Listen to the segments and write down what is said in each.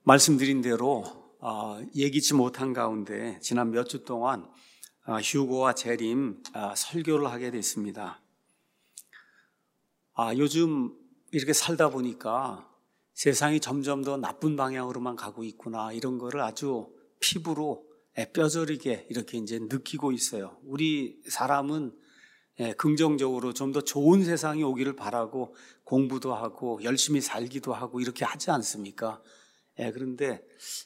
말씀드린 대로 예기치 못한 가운데 지난 몇 주 동안 휴거와 재림 설교를 하게 됐습니다. 요즘 이렇게 살다 보니까 세상이 점점 더 나쁜 방향으로만 가고 있구나, 이런 거를 아주 피부로 뼈저리게 이렇게 이제 느끼고 있어요. 우리 사람은 긍정적으로 좀 더 좋은 세상이 오기를 바라고 공부도 하고 열심히 살기도 하고 이렇게 하지 않습니까? 그런데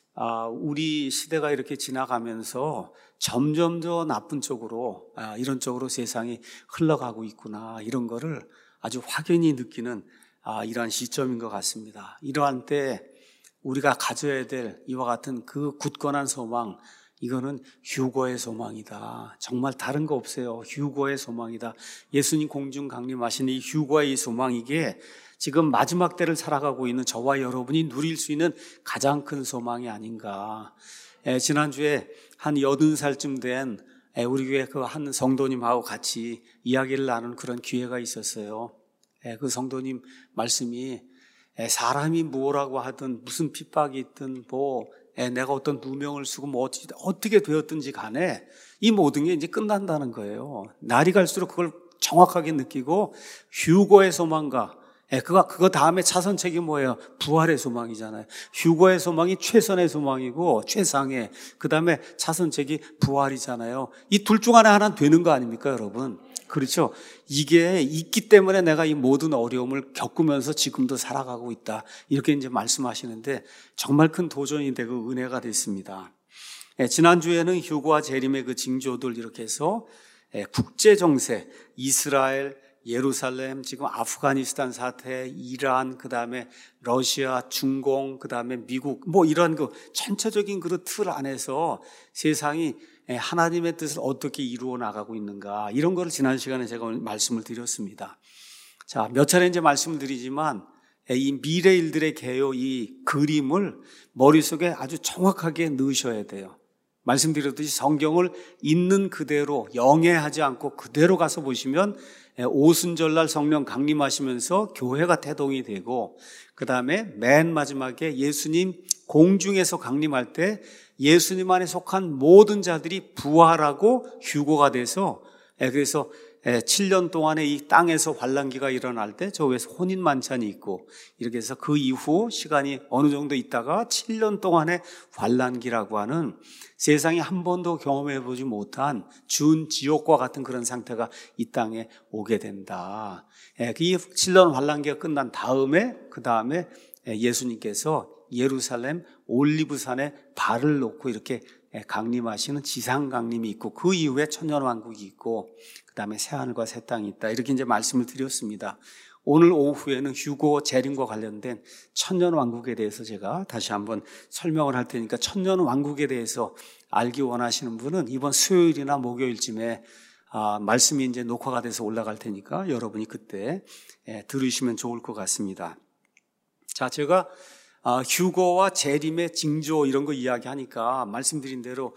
우리 시대가 이렇게 지나가면서 점점 더 나쁜 쪽으로, 이런 쪽으로 세상이 흘러가고 있구나, 이런 거를 아주 확연히 느끼는 이러한 시점인 것 같습니다. 이러한 때 우리가 가져야 될 이와 같은 그 굳건한 소망, 이거는 휴거의 소망이다. 정말 다른 거 없어요. 휴거의 소망이다. 예수님 공중 강림하신 이 휴거의 이 소망, 이게 지금 마지막 때를 살아가고 있는 저와 여러분이 누릴 수 있는 가장 큰 소망이 아닌가. 지난주에 한 80살쯤 된 우리 교회 그 한 성도님하고 같이 이야기를 나눈 그런 기회가 있었어요. 그 성도님 말씀이 사람이 뭐라고 하든 무슨 핍박이 있든 내가 어떤 누명을 쓰고 어떻게 되었든지 간에 이 모든 게 이제 끝난다는 거예요. 날이 갈수록 그걸 정확하게 느끼고 휴거의 소망과 그거 다음에 차선책이 뭐예요? 부활의 소망이잖아요. 휴거의 소망이 최선의 소망이고 최상의, 그 다음에 차선책이 부활이잖아요. 이 둘 중 하나는 되는 거 아닙니까, 여러분? 그렇죠? 이게 있기 때문에 내가 이 모든 어려움을 겪으면서 지금도 살아가고 있다, 이렇게 이제 말씀하시는데 정말 큰 도전이 되고 은혜가 됐습니다. 지난주에는 휴거와 재림의 그 징조들 이렇게 해서 국제 정세, 이스라엘, 예루살렘, 지금 아프가니스탄 사태, 이란, 그 다음에 러시아, 중공, 그 다음에 미국, 이런 그 전체적인 그 틀 안에서 세상이 하나님의 뜻을 어떻게 이루어 나가고 있는가, 이런 거를 지난 시간에 제가 말씀을 드렸습니다. 자, 몇 차례 이제 말씀을 드리지만 이 미래 일들의 개요, 이 그림을 머릿속에 아주 정확하게 넣으셔야 돼요. 말씀드렸듯이 성경을 있는 그대로 영해하지 않고 그대로 가서 보시면 오순절날 성령 강림하시면서 교회가 태동이 되고, 그 다음에 맨 마지막에 예수님 공중에서 강림할 때 예수님 안에 속한 모든 자들이 부활하고 휴거가 돼서, 그래서 7년 동안에 이 땅에서 환란기가 일어날 때 저 위에서 혼인 만찬이 있고, 이렇게 해서 그 이후 시간이 어느 정도 있다가 7년 동안의 환란기라고 하는 세상에 한 번도 경험해 보지 못한 준지옥과 같은 그런 상태가 이 땅에 오게 된다. 이 7년 환란기가 끝난 다음에, 그 다음에 예수님께서 예루살렘 올리브산에 발을 놓고 이렇게 강림하시는 지상 강림이 있고, 그 이후에 천년왕국이 있고, 그 다음에 새하늘과 새 땅이 있다, 이렇게 이제 말씀을 드렸습니다. 오늘 오후에는 휴거 재림과 관련된 천년왕국에 대해서 제가 다시 한번 설명을 할 테니까, 천년왕국에 대해서 알기 원하시는 분은 이번 수요일이나 목요일쯤에 말씀이 이제 녹화가 돼서 올라갈 테니까 여러분이 그때 들으시면 좋을 것 같습니다. 자, 제가 휴거와 재림의 징조 이런 거 이야기하니까 말씀드린 대로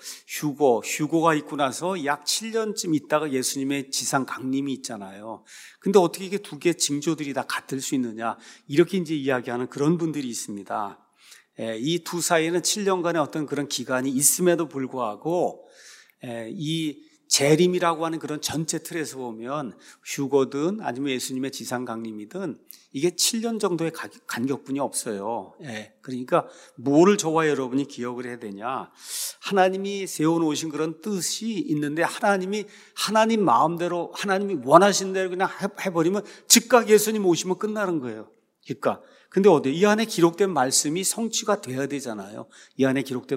휴거가 있고 나서 약 7년쯤 있다가 예수님의 지상 강림이 있잖아요. 근데 어떻게 이게 두 개의 징조들이 다 같을 수 있느냐, 이렇게 이제 이야기하는 그런 분들이 있습니다. 이 두 사이에는 7년간의 어떤 그런 기간이 있음에도 불구하고 이 재림이라고 하는 그런 전체 틀에서 보면 휴거든 아니면 예수님의 지상 강림이든 이게 7년 정도의 간격분이 없어요. 그러니까 뭐를 저와 여러분이 기억을 해야 되냐, 하나님이 세워놓으신 그런 뜻이 있는데 하나님 마음대로, 하나님이 원하신 대로 그냥 해버리면 즉각 예수님 오시면 끝나는 거예요. 그러니까 근데 이 안에 기록된 말씀이 성취가 돼야 되잖아요. 이 안에 기록된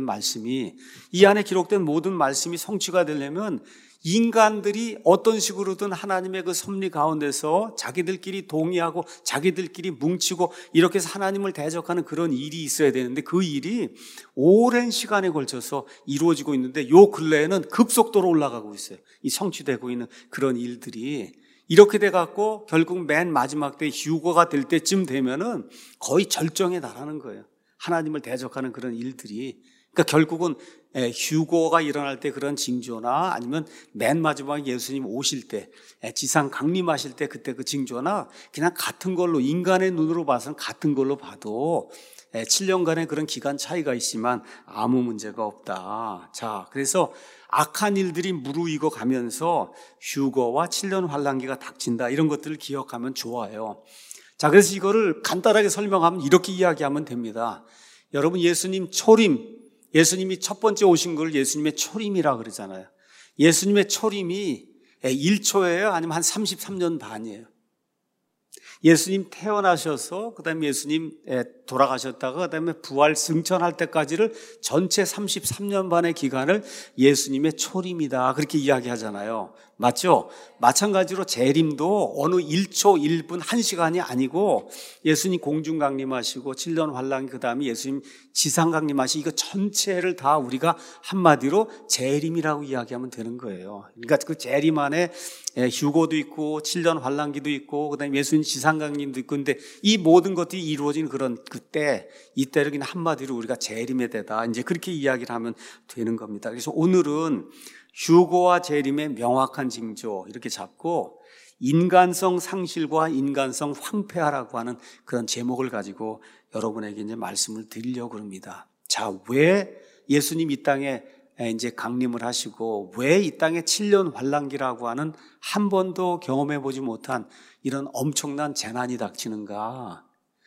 모든 말씀이 성취가 되려면 인간들이 어떤 식으로든 하나님의 그 섭리 가운데서 자기들끼리 동의하고 자기들끼리 뭉치고 이렇게 해서 하나님을 대적하는 그런 일이 있어야 되는데, 그 일이 오랜 시간에 걸쳐서 이루어지고 있는데 요 근래에는 급속도로 올라가고 있어요. 이 성취되고 있는 그런 일들이 이렇게 돼갖고 결국 맨 마지막 때 휴거가 될 때쯤 되면은 거의 절정에 달하는 거예요. 하나님을 대적하는 그런 일들이. 그러니까 결국은 휴거가 일어날 때 그런 징조나 아니면 맨 마지막에 예수님 오실 때 지상 강림하실 때 그때 그 징조나 그냥 같은 걸로 인간의 눈으로 봐서는 같은 걸로 봐도 7년간의 그런 기간 차이가 있지만 아무 문제가 없다. 자, 그래서 악한 일들이 무르익어 가면서 휴거와 7년 환란기가 닥친다. 이런 것들을 기억하면 좋아요. 자, 그래서 이거를 간단하게 설명하면 이렇게 이야기하면 됩니다. 여러분, 예수님 초림, 예수님이 첫 번째 오신 걸 예수님의 초림이라 그러잖아요. 예수님의 초림이 1초예요? 아니면 한 33년 반이에요? 예수님 태어나셔서 그다음에 예수님 돌아가셨다가 그다음에 부활 승천할 때까지를 전체 33년 반의 기간을 예수님의 초림이다 그렇게 이야기하잖아요. 맞죠? 마찬가지로 재림도 어느 1초 1분 1시간이 아니고 예수님 공중 강림하시고 7년 환란 그다음에 예수님 지상 강림하시고 이거 전체를 다 우리가 한마디로 재림이라고 이야기하면 되는 거예요. 그러니까 그 재림 안에 휴거도 있고 7년 환란기도 있고 그다음에 예수님 지상 강림도 있고 근데 이 모든 것들이 이루어진 그런 그때 이때를 그냥 한마디로 우리가 재림의 때다 이제 그렇게 이야기를 하면 되는 겁니다. 그래서 오늘은 휴거와 재림의 명확한 징조 이렇게 잡고 인간성 상실과 인간성 황폐하라고 하는 그런 제목을 가지고 여러분에게 이제 말씀을 드리려고 합니다. 자, 왜 예수님 이 땅에 이제 강림을 하시고 왜 이 땅에 7년 환란기라고 하는 한 번도 경험해 보지 못한 이런 엄청난 재난이 닥치는가?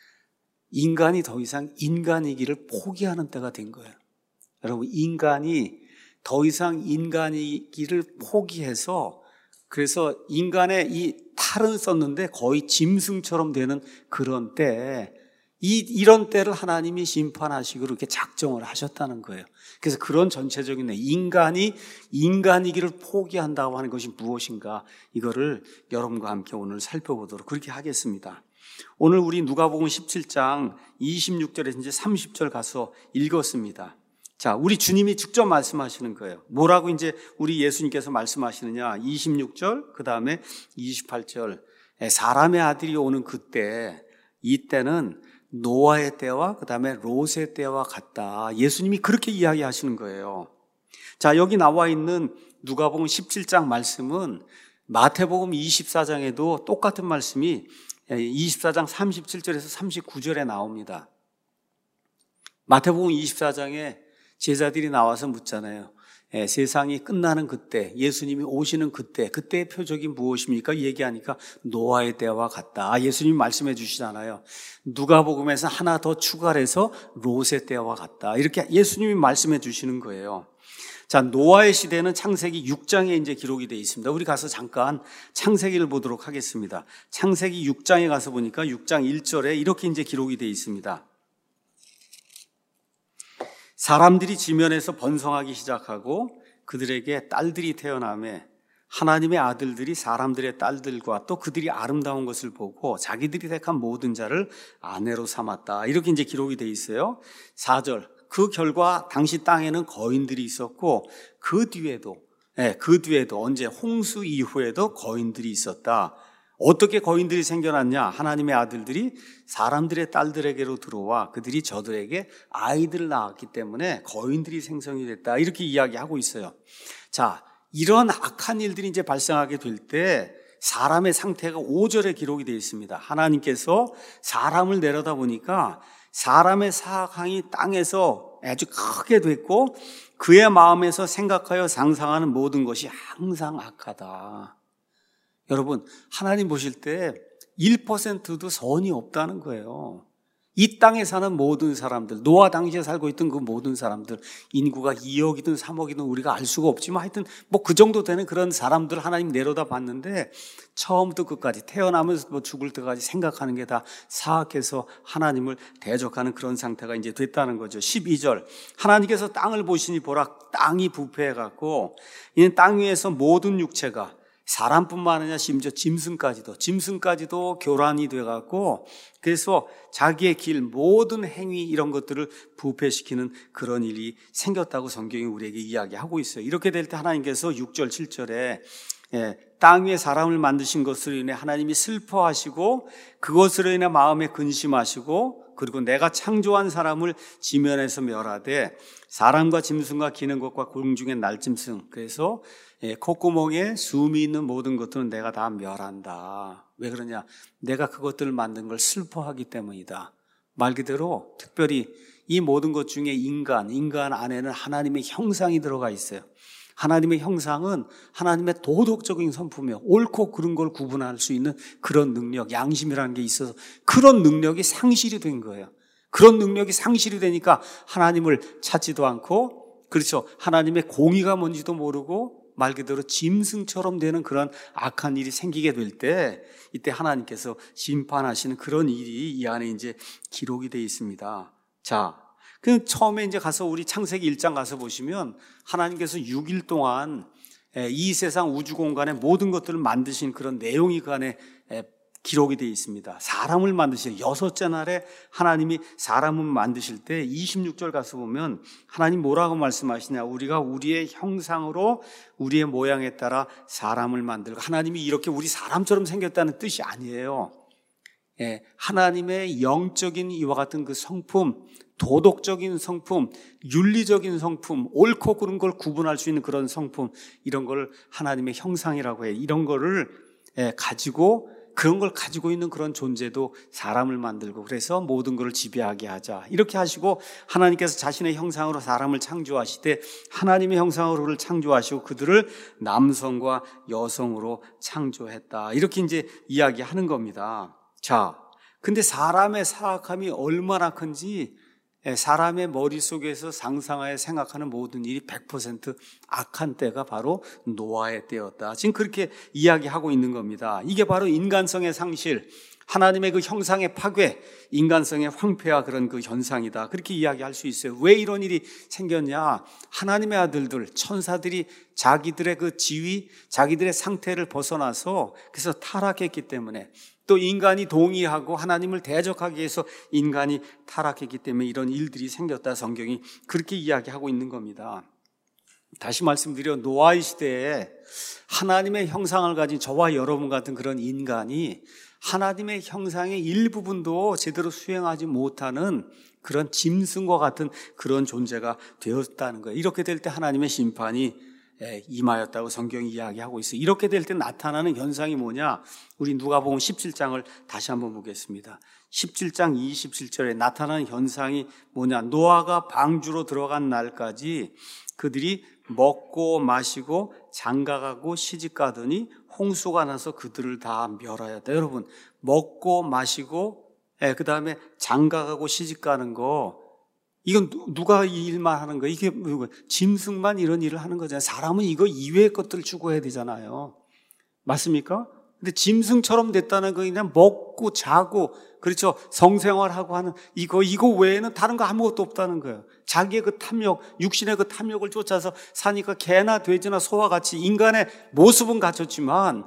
인간이 더 이상 인간이기를 포기하는 때가 된 거예요. 여러분, 인간이 더 이상 인간이기를 포기해서 그래서 인간의 이 탈은 썼는데 거의 짐승처럼 되는 그런 때 이런 때를 하나님이 심판하시고 이렇게 작정을 하셨다는 거예요. 그래서 그런 전체적인 인간이 인간이기를 포기한다고 하는 것이 무엇인가 이거를 여러분과 함께 오늘 살펴보도록 그렇게 하겠습니다. 오늘 우리 누가복음 17장 26절에서 이제 30절 가서 읽었습니다. 자, 우리 주님이 직접 말씀하시는 거예요. 뭐라고 이제 우리 예수님께서 말씀하시느냐? 26절, 그 다음에 28절. 사람의 아들이 오는 그때, 이때는 노아의 때와 그 다음에 롯의 때와 같다. 예수님이 그렇게 이야기하시는 거예요. 자, 여기 나와 있는 누가복음 17장 말씀은 마태복음 24장에도 똑같은 말씀이 24장 37절에서 39절에 나옵니다. 마태복음 24장에 제자들이 나와서 묻잖아요. 세상이 끝나는 그때, 예수님이 오시는 그때, 그때의 표적이 무엇입니까? 얘기하니까 노아의 때와 같다. 예수님이 말씀해 주시잖아요. 누가복음에서 하나 더 추가를 해서 롯의 때와 같다. 이렇게 예수님이 말씀해 주시는 거예요. 자, 노아의 시대는 창세기 6장에 이제 기록이 되어 있습니다. 우리 가서 잠깐 창세기를 보도록 하겠습니다. 창세기 6장에 가서 보니까 6장 1절에 이렇게 이제 기록이 되어 있습니다. 사람들이 지면에서 번성하기 시작하고 그들에게 딸들이 태어나매 하나님의 아들들이 사람들의 딸들과 또 그들이 아름다운 것을 보고 자기들이 택한 모든 자를 아내로 삼았다. 이렇게 이제 기록이 되어 있어요. 4절. 그 결과 당시 땅에는 거인들이 있었고 그 뒤에도 언제 홍수 이후에도 거인들이 있었다. 어떻게 거인들이 생겨났냐? 하나님의 아들들이 사람들의 딸들에게로 들어와 그들이 저들에게 아이들을 낳았기 때문에 거인들이 생성이 됐다. 이렇게 이야기하고 있어요. 자, 이런 악한 일들이 이제 발생하게 될 때 사람의 상태가 5절에 기록이 되어 있습니다. 하나님께서 사람을 내려다 보니까 사람의 사악함이 땅에서 아주 크게 됐고 그의 마음에서 생각하여 상상하는 모든 것이 항상 악하다. 여러분, 하나님 보실 때 1%도 선이 없다는 거예요. 이 땅에 사는 모든 사람들, 노아 당시에 살고 있던 그 모든 사람들, 인구가 2억이든 3억이든 우리가 알 수가 없지만 하여튼 뭐 그 정도 되는 그런 사람들 하나님 내려다 봤는데 처음부터 끝까지 태어나면서 뭐 죽을 때까지 생각하는 게 다 사악해서 하나님을 대적하는 그런 상태가 이제 됐다는 거죠. 12절. 하나님께서 땅을 보시니 보라 땅이 부패해갖고 이는 땅 위에서 모든 육체가 사람뿐만 아니라 심지어 짐승까지도 교란이 돼갖고 그래서 자기의 길 모든 행위 이런 것들을 부패시키는 그런 일이 생겼다고 성경이 우리에게 이야기하고 있어요. 이렇게 될 때 하나님께서 6절 7절에 땅 위에 사람을 만드신 것으로 인해 하나님이 슬퍼하시고 그것으로 인해 마음에 근심하시고 그리고 내가 창조한 사람을 지면에서 멸하되 사람과 짐승과 기는 것과 공중의 날짐승, 그래서 콧구멍에 숨이 있는 모든 것들은 내가 다 멸한다. 왜 그러냐? 내가 그것들을 만든 걸 슬퍼하기 때문이다. 말 그대로 특별히 이 모든 것 중에 인간 안에는 하나님의 형상이 들어가 있어요. 하나님의 형상은 하나님의 도덕적인 성품이요, 옳고 그른 걸 구분할 수 있는 그런 능력, 양심이라는 게 있어서 그런 능력이 상실이 된 거예요. 그런 능력이 상실이 되니까 하나님을 찾지도 않고, 그렇죠, 하나님의 공의가 뭔지도 모르고 말 그대로 짐승처럼 되는 그런 악한 일이 생기게 될 때, 이때 하나님께서 심판하시는 그런 일이 이 안에 이제 기록이 되어 있습니다. 자, 그 처음에 이제 가서 우리 창세기 1장 가서 보시면 하나님께서 6일 동안 이 세상 우주 공간의 모든 것들을 만드신 그런 내용이 그 안에 기록이 되어 있습니다. 사람을 만드실 6째 날에 하나님이 사람을 만드실 때 26절 가서 보면 하나님 뭐라고 말씀하시냐? 우리가 우리의 형상으로 우리의 모양에 따라 사람을 만들고, 하나님이 이렇게 우리 사람처럼 생겼다는 뜻이 아니에요. 하나님의 영적인 이와 같은 그 성품, 도덕적인 성품, 윤리적인 성품, 옳고 그른 걸 구분할 수 있는 그런 성품, 이런 걸 하나님의 형상이라고 해요. 이런 거를 가지고, 그런 걸 가지고 있는 그런 존재도 사람을 만들고, 그래서 모든 것을 지배하게 하자, 이렇게 하시고, 하나님께서 자신의 형상으로 사람을 창조하시되 하나님의 형상으로 그를 창조하시고 그들을 남성과 여성으로 창조했다, 이렇게 이제 이야기하는 겁니다. 자, 근데 사람의 사악함이 얼마나 큰지 사람의 머릿속에서 상상하여 생각하는 모든 일이 100% 악한 때가 바로 노아의 때였다. 지금 그렇게 이야기하고 있는 겁니다. 이게 바로 인간성의 상실, 하나님의 그 형상의 파괴, 인간성의 황폐와 그런 그 현상이다. 그렇게 이야기할 수 있어요. 왜 이런 일이 생겼냐? 하나님의 아들들, 천사들이 자기들의 그 지위, 자기들의 상태를 벗어나서 그래서 타락했기 때문에, 또 인간이 동의하고 하나님을 대적하기 위해서 인간이 타락했기 때문에 이런 일들이 생겼다. 성경이 그렇게 이야기하고 있는 겁니다. 다시 말씀드려, 노아의 시대에 하나님의 형상을 가진 저와 여러분 같은 그런 인간이 하나님의 형상의 일부분도 제대로 수행하지 못하는 그런 짐승과 같은 그런 존재가 되었다는 거예요. 이렇게 될 때 하나님의 심판이 임하였다고 성경이 이야기하고 있어요. 이렇게 될 때 나타나는 현상이 뭐냐? 우리 누가복음 17장을 다시 한번 보겠습니다. 17장 27절에 나타나는 현상이 뭐냐? 노아가 방주로 들어간 날까지 그들이 먹고 마시고 장가가고 시집가더니 홍수가 나서 그들을 다 멸하였다. 여러분, 먹고 마시고 그 다음에 장가가고 시집가는 거, 이건 누가 이 일만 하는 거예요? 이게 짐승만 이런 일을 하는 거잖아요. 사람은 이거 이외의 것들을 추구해야 되잖아요. 맞습니까? 근데 짐승처럼 됐다는 거, 그냥 먹고 자고, 그렇죠, 성생활하고 하는 이거 외에는 다른 거 아무것도 없다는 거예요. 자기의 그 탐욕, 육신의 그 탐욕을 쫓아서 사니까 개나 돼지나 소와 같이 인간의 모습은 갖췄지만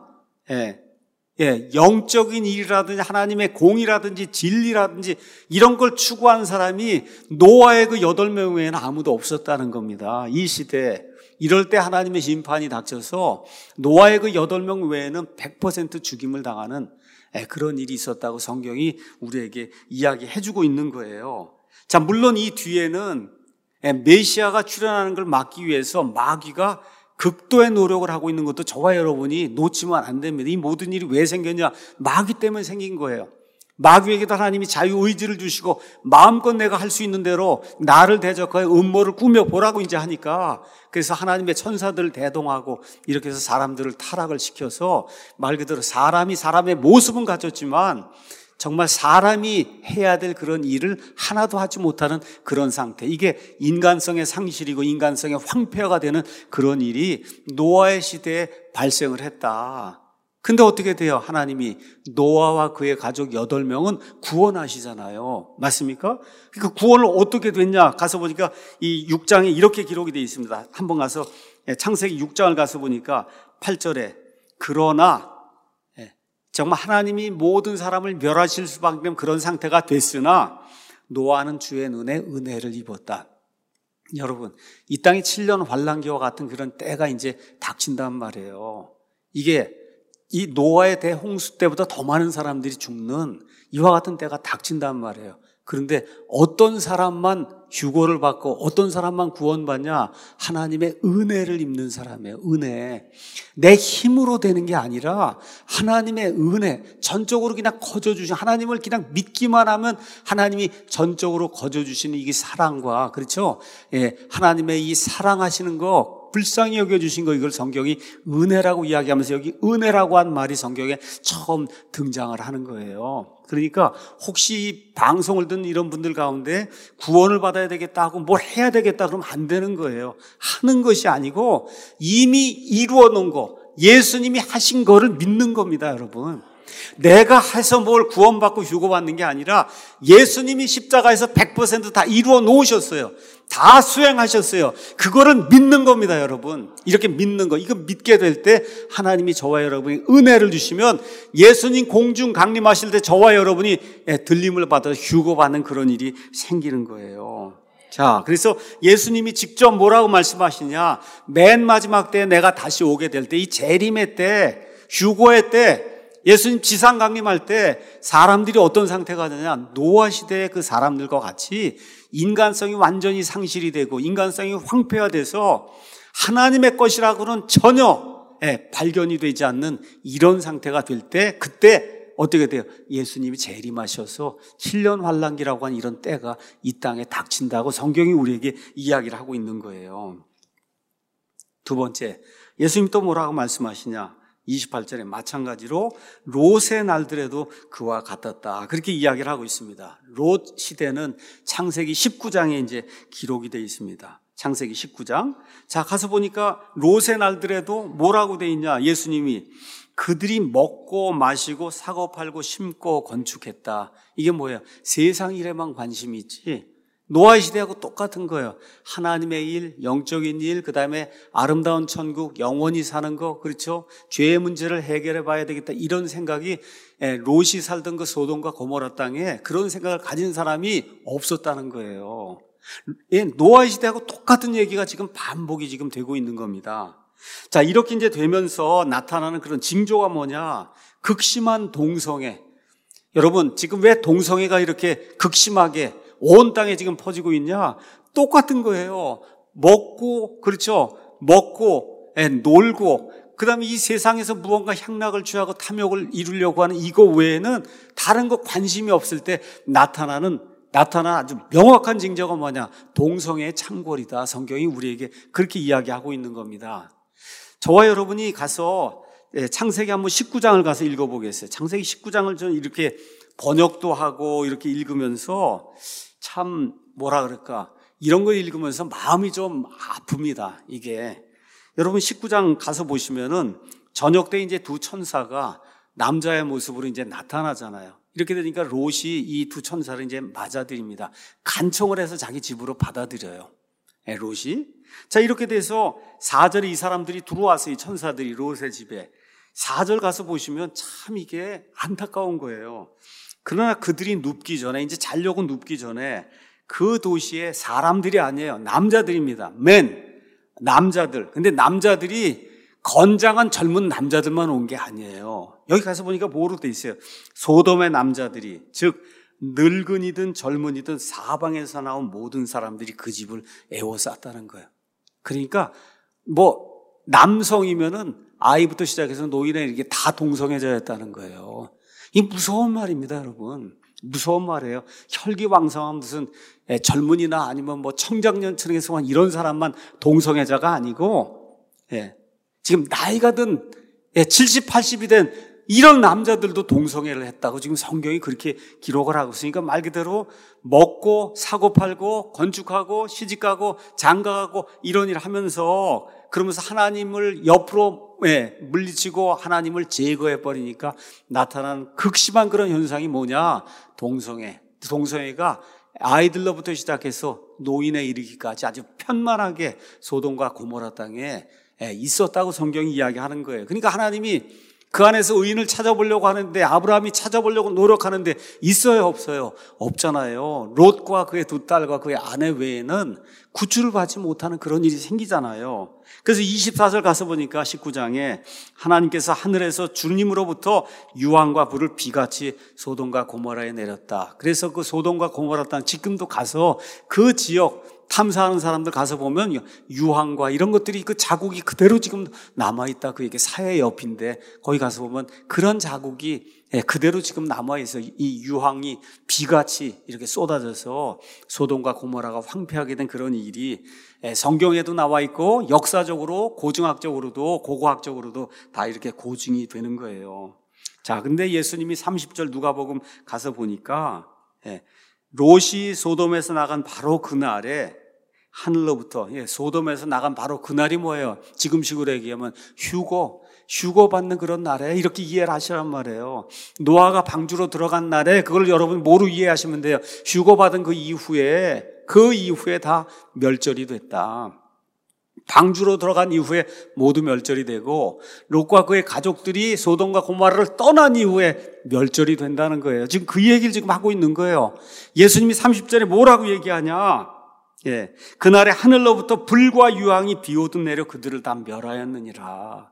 영적인 일이라든지 하나님의 공의라든지 진리라든지 이런 걸 추구하는 사람이 노아의 그 8명 외에는 아무도 없었다는 겁니다. 이 시대에. 이럴 때 하나님의 심판이 닥쳐서 노아의 그 8명 외에는 100% 죽임을 당하는 그런 일이 있었다고 성경이 우리에게 이야기해주고 있는 거예요. 자, 물론 이 뒤에는 메시아가 출현하는 걸 막기 위해서 마귀가 극도의 노력을 하고 있는 것도 저와 여러분이 놓치면 안 됩니다. 이 모든 일이 왜 생겼냐? 마귀 때문에 생긴 거예요. 마귀에게도 하나님이 자유의지를 주시고 마음껏 내가 할 수 있는 대로 나를 대적하여 음모를 꾸며보라고 이제 하니까, 그래서 하나님의 천사들을 대동하고 이렇게 해서 사람들을 타락을 시켜서 말 그대로 사람이 사람의 모습은 갖췄지만 정말 사람이 해야 될 그런 일을 하나도 하지 못하는 그런 상태, 이게 인간성의 상실이고 인간성의 황폐화가 되는 그런 일이 노아의 시대에 발생을 했다. 근데 어떻게 돼요? 하나님이 노아와 그의 가족 8명은 구원하시잖아요. 맞습니까? 그러니까 구원을 어떻게 됐냐? 가서 보니까 이 6장에 이렇게 기록이 되어 있습니다. 한번 가서 창세기 6장을 가서 보니까 8절에 그러나 정말 하나님이 모든 사람을 멸하실 수밖에 없는 그런 상태가 됐으나 노아는 주의 눈에 은혜를 입었다. 여러분, 이 땅에 7년 환란기와 같은 그런 때가 이제 닥친단 말이에요. 이게 이 노아의 대홍수 때보다 더 많은 사람들이 죽는 이와 같은 때가 닥친단 말이에요. 그런데 어떤 사람만 휴거를 받고 어떤 사람만 구원받냐? 하나님의 은혜를 입는 사람이에요. 은혜. 내 힘으로 되는 게 아니라 하나님의 은혜, 전적으로 그냥 거저주신, 하나님을 그냥 믿기만 하면 하나님이 전적으로 거저주시는 이게 사랑과, 그렇죠? 예, 하나님의 이 사랑하시는 거, 불쌍히 여겨주신 거, 이걸 성경이 은혜라고 이야기하면서 여기 은혜라고 한 말이 성경에 처음 등장을 하는 거예요. 그러니까 혹시 이 방송을 듣는 이런 분들 가운데 구원을 받아야 되겠다 하고 뭘 해야 되겠다 그러면 안 되는 거예요. 하는 것이 아니고 이미 이루어 놓은 거, 예수님이 하신 거를 믿는 겁니다, 여러분. 내가 해서 뭘 구원받고 휴거받는 게 아니라 예수님이 십자가에서 100% 다 이루어 놓으셨어요. 다 수행하셨어요. 그거를 믿는 겁니다, 여러분. 이렇게 믿는 거, 이거 믿게 될 때 하나님이 저와 여러분이 은혜를 주시면 예수님 공중 강림하실 때 저와 여러분이 들림을 받아서 휴거받는 그런 일이 생기는 거예요. 자, 그래서 예수님이 직접 뭐라고 말씀하시냐? 맨 마지막 때에 내가 다시 오게 될 때, 이 재림의 때, 휴거의 때, 예수님 지상 강림할 때 사람들이 어떤 상태가 되냐? 노아 시대의 그 사람들과 같이 인간성이 완전히 상실이 되고 인간성이 황폐화돼서 하나님의 것이라고는 전혀 발견이 되지 않는 이런 상태가 될 때, 그때 어떻게 돼요? 예수님이 재림하셔서 7년 환란기라고 하는 이런 때가 이 땅에 닥친다고 성경이 우리에게 이야기를 하고 있는 거예요. 두 번째, 예수님 또 뭐라고 말씀하시냐? 28절에 마찬가지로 롯의 날들에도 그와 같았다. 그렇게 이야기를 하고 있습니다. 롯 시대는 창세기 19장에 이제 기록이 되어 있습니다. 창세기 19장. 자, 가서 보니까 롯의 날들에도 뭐라고 되어 있냐? 예수님이 그들이 먹고 마시고 사고 팔고 심고 건축했다. 이게 뭐예요? 세상 일에만 관심이 있지. 노아 시대하고 똑같은 거예요. 하나님의 일, 영적인 일, 그 다음에 아름다운 천국, 영원히 사는 거, 그렇죠? 죄의 문제를 해결해 봐야 되겠다. 이런 생각이 롯이 살던 그 소돔과 고모라 땅에 그런 생각을 가진 사람이 없었다는 거예요. 노아 시대하고 똑같은 얘기가 지금 반복이 지금 되고 있는 겁니다. 자, 이렇게 이제 되면서 나타나는 그런 징조가 뭐냐? 극심한 동성애. 여러분, 지금 왜 동성애가 이렇게 극심하게 온 땅에 지금 퍼지고 있냐? 똑같은 거예요. 먹고, 그렇죠? 먹고, 놀고, 그 다음에 이 세상에서 무언가 향락을 취하고 탐욕을 이루려고 하는 이거 외에는 다른 거 관심이 없을 때 나타나는 아주 명확한 징조가 뭐냐? 동성애의 창궐이다. 성경이 우리에게 그렇게 이야기하고 있는 겁니다. 저와 여러분이 가서 창세기 한번 19장을 가서 읽어보겠어요. 창세기 19장을 저는 이렇게 번역도 하고 이렇게 읽으면서 참 뭐라 그럴까, 이런 걸 읽으면서 마음이 좀 아픕니다. 이게 여러분 19장 가서 보시면은 저녁 때 이제 두 천사가 남자의 모습으로 이제 나타나잖아요. 이렇게 되니까 롯이 이 두 천사를 이제 맞아들입니다. 간청을 해서 자기 집으로 받아들여요. 롯이. 자, 이렇게 돼서 4절에 이 사람들이 들어와서 이 천사들이 롯의 집에 4절 가서 보시면 참 이게 안타까운 거예요. 그러나 그들이 눕기 전에, 이제 자려고 눕기 전에 그 도시에 사람들이 아니에요. 남자들입니다. 남자들. 근데 남자들이 건장한 젊은 남자들만 온 게 아니에요. 여기 가서 보니까 뭐로 돼 있어요? 소돔의 남자들이, 즉 늙은이든 젊은이든 사방에서 나온 모든 사람들이 그 집을 에워쌌다는 거예요. 그러니까 뭐 남성이면은 아이부터 시작해서 노인에 이렇게 다 동성애자였다는 거예요. 이 무서운 말입니다, 여러분. 무서운 말이에요. 혈기왕성한 무슨 젊은이나 아니면 뭐 청장년층에서 온 이런 사람만 동성애자가 아니고, 지금 나이가 든 70, 80이 된 이런 남자들도 동성애를 했다고 지금 성경이 그렇게 기록을 하고 있으니까 말 그대로 먹고 사고 팔고 건축하고 시집가고 장가가고 이런 일 하면서, 그러면서 하나님을 옆으로 물리치고 하나님을 제거해 버리니까 나타나는 극심한 그런 현상이 뭐냐? 동성애가 아이들로부터 시작해서 노인에 이르기까지 아주 편만하게 소돔과 고모라 땅에 있었다고 성경이 이야기하는 거예요. 그러니까 하나님이 그 안에서 의인을 찾아보려고 하는데, 아브라함이 찾아보려고 노력하는데 있어요, 없어요? 없잖아요. 롯과 그의 두 딸과 그의 아내 외에는 구출을 받지 못하는 그런 일이 생기잖아요. 그래서 24절 가서 보니까 19장에 하나님께서 하늘에서 주님으로부터 유황과 불을 비같이 소돔과 고모라에 내렸다. 그래서 그 소돔과 고모라 땅 지금도 가서 그 지역 탐사하는 사람들 가서 보면 유황과 이런 것들이 그 자국이 그대로 지금 남아있다. 그게 사해 옆인데 거기 가서 보면 그런 자국이 그대로 지금 남아있어. 이 유황이 비같이 이렇게 쏟아져서 소돔과 고모라가 황폐하게 된 그런 일이 성경에도 나와 있고 역사적으로 고증학적으로도 고고학적으로도 다 이렇게 고증이 되는 거예요. 자, 근데 예수님이 30절 누가복음 가서 보니까 롯이 소돔에서 나간 바로 그날에 하늘로부터 소돔에서 나간 바로 그날이 뭐예요? 지금식으로 얘기하면 휴거 받는 그런 날에 이렇게 이해를 하시란 말이에요. 노아가 방주로 들어간 날에 그걸 여러분 뭐로 이해하시면 돼요? 휴거 받은 그 이후에 다 멸절이 됐다. 방주로 들어간 이후에 모두 멸절이 되고 롯과 그의 가족들이 소돔과 고모라를 떠난 이후에 멸절이 된다는 거예요. 지금 그 얘기를 지금 하고 있는 거예요. 예수님이 30절에 뭐라고 얘기하냐? 그날에 하늘로부터 불과 유황이 비오듯 내려 그들을 다 멸하였느니라.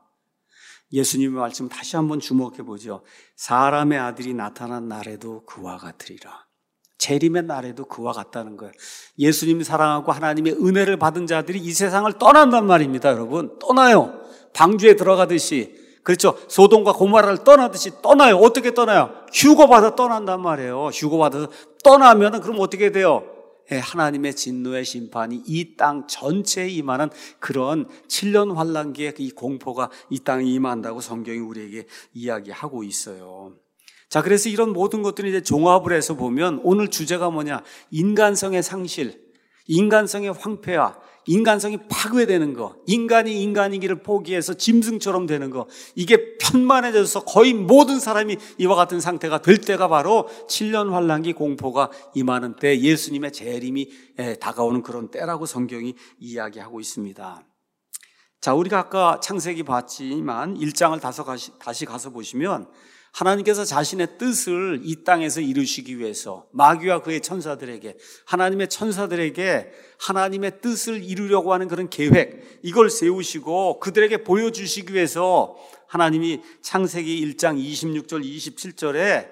예수님의 말씀 다시 한번 주목해 보죠. 사람의 아들이 나타난 날에도 그와 같으리라. 재림의 날에도 그와 같다는 거예요. 예수님이 사랑하고 하나님의 은혜를 받은 자들이 이 세상을 떠난단 말입니다, 여러분. 떠나요. 방주에 들어가듯이. 그렇죠. 소돔과 고모라를 떠나듯이 떠나요. 어떻게 떠나요? 휴거받아 떠난단 말이에요. 휴거받아서 떠나면 그럼 어떻게 돼요? 하나님의 진노의 심판이 이 땅 전체에 임하는 그런 7년 환란기의 이 공포가 이 땅에 임한다고 성경이 우리에게 이야기하고 있어요. 자, 그래서 이런 모든 것들을 이제 종합을 해서 보면 오늘 주제가 뭐냐? 인간성의 상실, 인간성의 황폐화, 인간성이 파괴되는 거, 인간이 인간이기를 포기해서 짐승처럼 되는 거, 이게 편만해져서 거의 모든 사람이 이와 같은 상태가 될 때가 바로 7년 환란기 공포가 임하는 때, 예수님의 재림이 다가오는 그런 때라고 성경이 이야기하고 있습니다. 자, 우리가 아까 창세기 봤지만 1장을 다시 가서 보시면 하나님께서 자신의 뜻을 이 땅에서 이루시기 위해서 마귀와 그의 천사들에게, 하나님의 천사들에게 하나님의 뜻을 이루려고 하는 그런 계획, 이걸 세우시고 그들에게 보여주시기 위해서 하나님이 창세기 1장 26절 27절에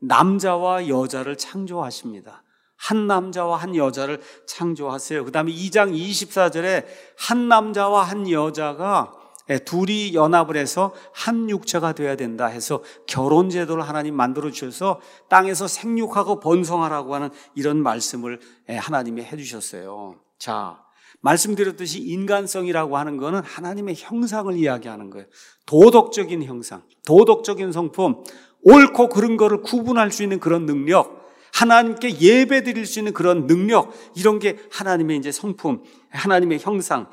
남자와 여자를 창조하십니다. 한 남자와 한 여자를 창조하세요. 그 다음에 2장 24절에 한 남자와 한 여자가 둘이 연합을 해서 한 육체가 되어야 된다 해서 결혼 제도를 하나님 만들어 주셔서 땅에서 생육하고 번성하라고 하는 이런 말씀을 하나님이 해주셨어요. 자, 말씀드렸듯이 인간성이라고 하는 것은 하나님의 형상을 이야기하는 거예요. 도덕적인 형상, 도덕적인 성품, 옳고 그른 거를 구분할 수 있는 그런 능력, 하나님께 예배 드릴 수 있는 그런 능력, 이런 게 하나님의 이제 성품, 하나님의 형상,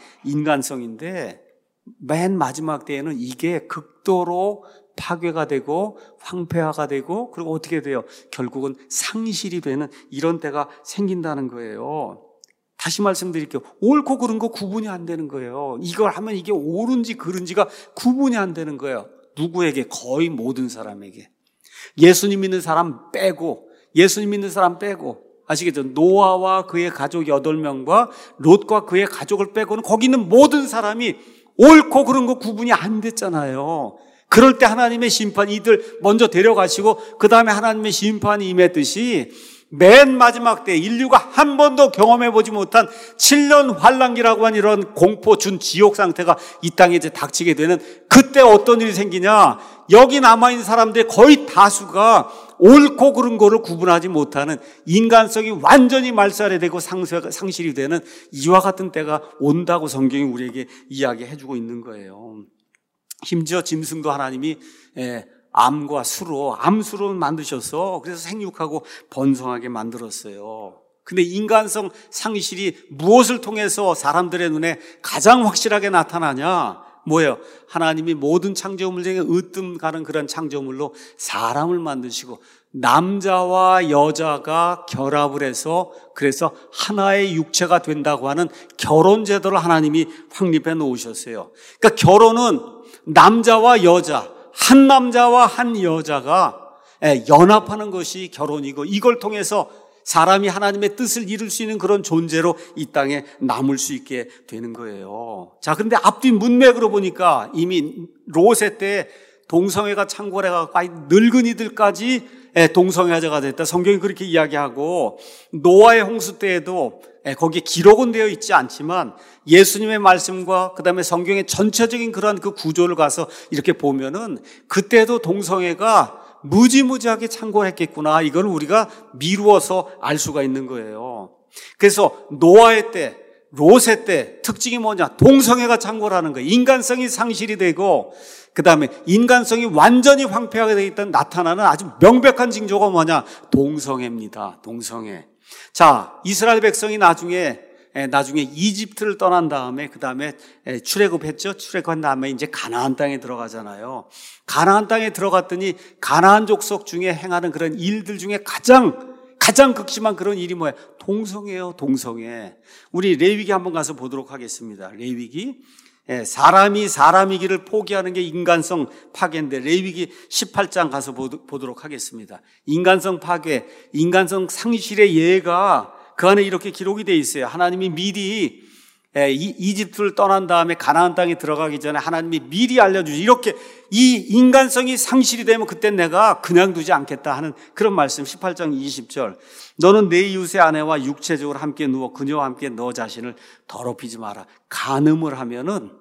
인간성인데 맨 마지막 때에는 이게 극도로 파괴가 되고 황폐화가 되고 그리고 어떻게 돼요? 결국은 상실이 되는 이런 때가 생긴다는 거예요. 다시 말씀드릴게요. 옳고 그른 거 구분이 안 되는 거예요. 이걸 하면 이게 옳은지 그른지가 구분이 안 되는 거예요. 누구에게? 거의 모든 사람에게. 예수님 믿는 사람 빼고, 예수님 믿는 사람 빼고, 아시겠죠? 노아와 그의 가족 8명과 롯과 그의 가족을 빼고는 거기 있는 모든 사람이 옳고 그런 거 구분이 안 됐잖아요. 그럴 때 하나님의 심판이 이들 먼저 데려가시고 그 다음에 하나님의 심판이 임했듯이 맨 마지막 때 인류가 한 번도 경험해보지 못한 7년 환란기라고 하는 이런 공포 준 지옥 상태가 이 땅에 이제 닥치게 되는 그때 어떤 일이 생기냐? 여기 남아있는 사람들의 거의 다수가 옳고 그른 거를 구분하지 못하는 인간성이 완전히 말살되고 상실이 되는 이와 같은 때가 온다고 성경이 우리에게 이야기해주고 있는 거예요. 심지어 짐승도 하나님이 암과 수로, 암수로 만드셔서 그래서 생육하고 번성하게 만들었어요. 근데 인간성 상실이 무엇을 통해서 사람들의 눈에 가장 확실하게 나타나냐? 뭐예요? 하나님이 모든 창조물 중에 으뜸 가는 그런 창조물로 사람을 만드시고 남자와 여자가 결합을 해서 그래서 하나의 육체가 된다고 하는 결혼 제도를 하나님이 확립해 놓으셨어요. 그러니까 결혼은 남자와 여자, 한 남자와 한 여자가 연합하는 것이 결혼이고, 이걸 통해서 사람이 하나님의 뜻을 이룰 수 있는 그런 존재로 이 땅에 남을 수 있게 되는 거예요. 자, 그런데 앞뒤 문맥으로 보니까 이미 롯의 때 동성애가 창궐해가지고 늙은이들까지 동성애자가 됐다. 성경이 그렇게 이야기하고, 노아의 홍수 때에도 거기에 기록은 되어 있지 않지만 예수님의 말씀과 그다음에 성경의 전체적인 그런 그 구조를 가서 이렇게 보면은 그때도 동성애가 무지무지하게 창궐했겠구나, 이걸 우리가 미루어서 알 수가 있는 거예요. 그래서 노아의 때, 롯의 때 특징이 뭐냐? 동성애가 창궐하는 거예요. 인간성이 상실이 되고, 그 다음에 인간성이 완전히 황폐하게 되어 있던 나타나는 아주 명백한 징조가 뭐냐? 동성애입니다. 동성애. 자, 이스라엘 백성이 나중에 이집트를 떠난 다음에 그 다음에 출애굽했죠. 출애굽한 다음에 이제 가나안 땅에 들어가잖아요. 가나안 땅에 들어갔더니 가나안 족속 중에 행하는 그런 일들 중에 가장 극심한 그런 일이 뭐예요? 동성애예요. 동성애. 우리 레위기 한번 가서 보도록 하겠습니다. 레위기. 사람이 사람이기를 포기하는 게 인간성 파괴인데, 레위기 18장 가서 보도록 하겠습니다. 인간성 파괴, 인간성 상실의 예가 그 안에 이렇게 기록이 되어 있어요. 하나님이 미리 이집트를 떠난 다음에 가나안 땅에 들어가기 전에 하나님이 미리 알려주시, 이렇게 이 인간성이 상실이 되면 그때 내가 그냥 두지 않겠다 하는 그런 말씀. 18장 20절. 너는 내 이웃의 아내와 육체적으로 함께 누워 그녀와 함께 너 자신을 더럽히지 마라. 간음을 하면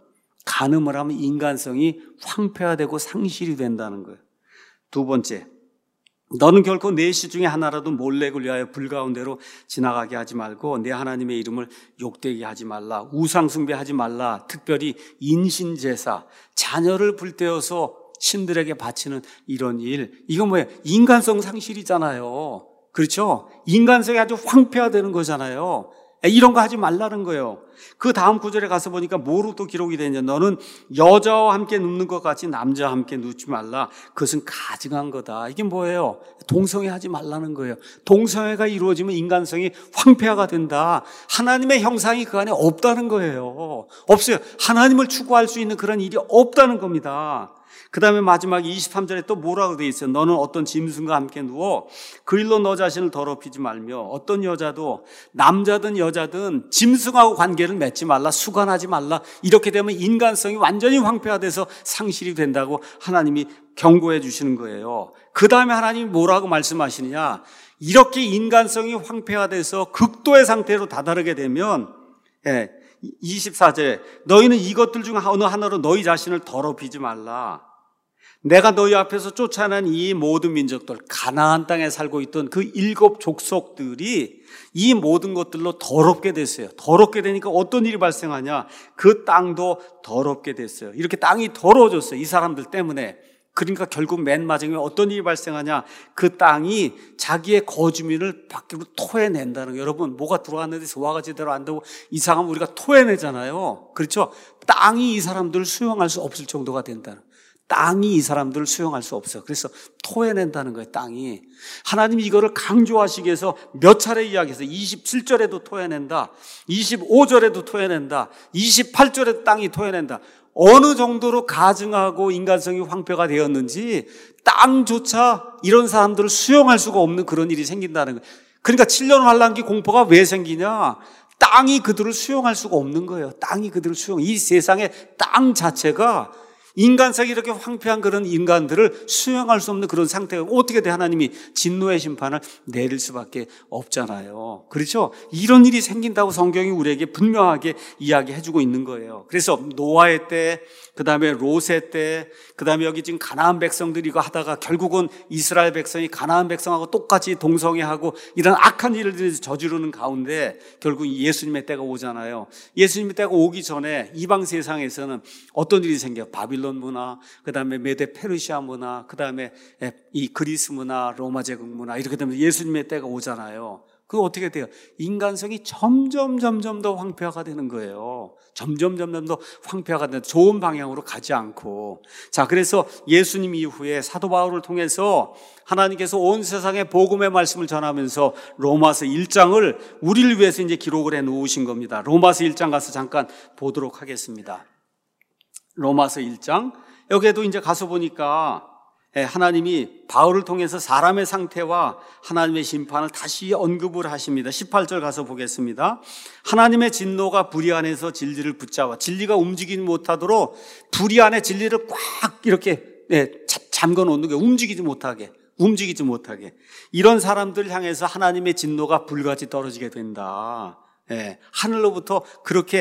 인간성이 황폐화되고 상실이 된다는 거예요. 두 번째, 너는 결코 내 시 중에 하나라도 몰렉을 위하여 불 가운데로 지나가게 하지 말고 내 하나님의 이름을 욕되게 하지 말라. 우상 숭배하지 말라. 특별히 인신제사, 자녀를 불태워서 신들에게 바치는 이런 일, 이건 뭐예요? 인간성 상실이잖아요. 그렇죠? 인간성이 아주 황폐화되는 거잖아요. 이런 거 하지 말라는 거예요. 그 다음 구절에 가서 보니까 뭐로 또 기록이 되냐? 너는 여자와 함께 눕는 것 같이 남자와 함께 눕지 말라. 그것은 가증한 거다. 이게 뭐예요? 동성애 하지 말라는 거예요. 동성애가 이루어지면 인간성이 황폐화가 된다. 하나님의 형상이 그 안에 없다는 거예요. 없어요. 하나님을 추구할 수 있는 그런 일이 없다는 겁니다. 그 다음에 마지막 23절에 또 뭐라고 되어 있어요? 너는 어떤 짐승과 함께 누워 그 일로 너 자신을 더럽히지 말며 어떤 여자도, 남자든 여자든 짐승하고 관계를 맺지 말라. 수관하지 말라. 이렇게 되면 인간성이 완전히 황폐화돼서 상실이 된다고 하나님이 경고해 주시는 거예요. 그 다음에 하나님이 뭐라고 말씀하시느냐? 이렇게 인간성이 황폐화돼서 극도의 상태로 다다르게 되면 24절에 너희는 이것들 중 어느 하나로 너희 자신을 더럽히지 말라. 내가 너희 앞에서 쫓아낸 이 모든 민족들, 가나안 땅에 살고 있던 그 7 족속들이 이 모든 것들로 더럽게 됐어요. 더럽게 되니까 어떤 일이 발생하냐? 그 땅도 더럽게 됐어요. 이렇게 땅이 더러워졌어요. 이 사람들 때문에. 그러니까 결국 맨 마지막에 어떤 일이 발생하냐? 그 땅이 자기의 거주민을 밖으로 토해낸다는 거예요. 여러분, 뭐가 들어왔는데 소화가 제대로 안 되고 이상하면 우리가 토해내잖아요. 그렇죠? 땅이 이 사람들을 수용할 수 없을 정도가 된다는 거예요. 땅이 이 사람들을 수용할 수 없어. 그래서 토해낸다는 거예요, 땅이. 하나님이 이거를 강조하시기 위해서 몇 차례 이야기했어요. 27절에도 토해낸다. 25절에도 토해낸다. 28절에도 땅이 토해낸다. 어느 정도로 가증하고 인간성이 황폐가 되었는지 땅조차 이런 사람들을 수용할 수가 없는 그런 일이 생긴다는 거예요. 그러니까 7년 환란기 공포가 왜 생기냐? 땅이 그들을 수용할 수가 없는 거예요. 땅이 그들을 이 세상의 땅 자체가 인간성이 이렇게 황폐한 그런 인간들을 수용할 수 없는 그런 상태가 어떻게 돼? 하나님이 진노의 심판을 내릴 수밖에 없잖아요. 그렇죠? 이런 일이 생긴다고 성경이 우리에게 분명하게 이야기해주고 있는 거예요. 그래서 노아의 때, 그 다음에 롯의 때, 그 다음에 여기 지금 가나안 백성들이 이거 하다가 결국은 이스라엘 백성이 가나안 백성하고 똑같이 동성애하고 이런 악한 일을 저지르는 가운데 결국 예수님의 때가 오잖아요. 예수님의 때가 오기 전에 이방 세상에서는 어떤 일이 생겨요? 바빌론 문화, 그 다음에 메데 페르시아 문화, 그 다음에 이 그리스 문화, 로마 제국 문화, 이렇게 되면 예수님의 때가 오잖아요. 그거 어떻게 돼요? 인간성이 점점 더 황폐화가 되는 거예요. 점점 더 황폐화가 되는, 좋은 방향으로 가지 않고. 자, 그래서 예수님 이후에 사도 바울을 통해서 하나님께서 온 세상에 복음의 말씀을 전하면서 로마서 1장을 우리를 위해서 이제 기록을 해 놓으신 겁니다. 로마서 1장 가서 잠깐 보도록 하겠습니다. 로마서 1장 여기에도 이제 가서 보니까 하나님이 바울을 통해서 사람의 상태와 하나님의 심판을 다시 언급을 하십니다. 18절 가서 보겠습니다. 하나님의 진노가 불의 안에서 진리를 붙잡아 진리가 움직이지 못하도록 불의 안에 진리를 꽉 이렇게 잠궈 놓는 게 움직이지 못하게 이런 사람들 향해서 하나님의 진노가 불같이 떨어지게 된다. 하늘로부터 그렇게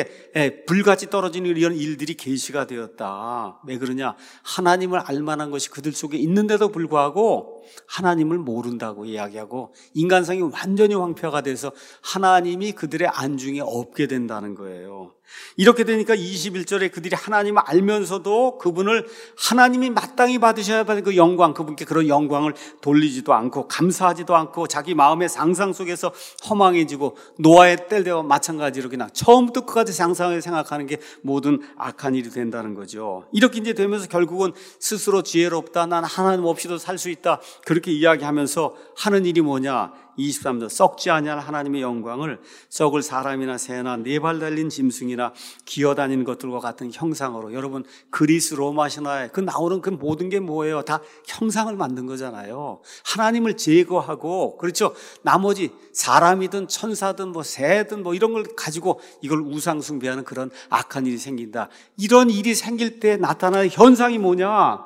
불같이 떨어지는 이런 일들이 계시가 되었다. 왜 그러냐? 하나님을 알만한 것이 그들 속에 있는데도 불구하고 하나님을 모른다고 이야기하고 인간성이 완전히 황폐화가 돼서 하나님이 그들의 안중에 없게 된다는 거예요. 이렇게 되니까 21절에 그들이 하나님을 알면서도 그분을 하나님이 마땅히 받으셔야 하는 그 영광, 그분께 그런 영광을 돌리지도 않고 감사하지도 않고 자기 마음의 상상 속에서 허망해지고 노아의 때와 마찬가지로 그냥 처음부터 끝까지 상상을 생각하는 게 모든 악한 일이 된다는 거죠. 이렇게 이제 되면서 결국은 스스로 지혜롭다, 난 하나님 없이도 살 수 있다, 그렇게 이야기하면서 하는 일이 뭐냐? 23절 썩지 아니할 하나님의 영광을 썩을 사람이나 새나 네 발 달린 짐승이나 기어다니는 것들과 같은 형상으로, 여러분 그리스 로마 신화에 그 나오는 그 모든 게 뭐예요? 다 형상을 만든 거잖아요. 하나님을 제거하고, 그렇죠? 나머지 사람이든 천사든 뭐 새든 뭐 이런 걸 가지고 이걸 우상 숭배하는 그런 악한 일이 생긴다. 이런 일이 생길 때 나타나는 현상이 뭐냐?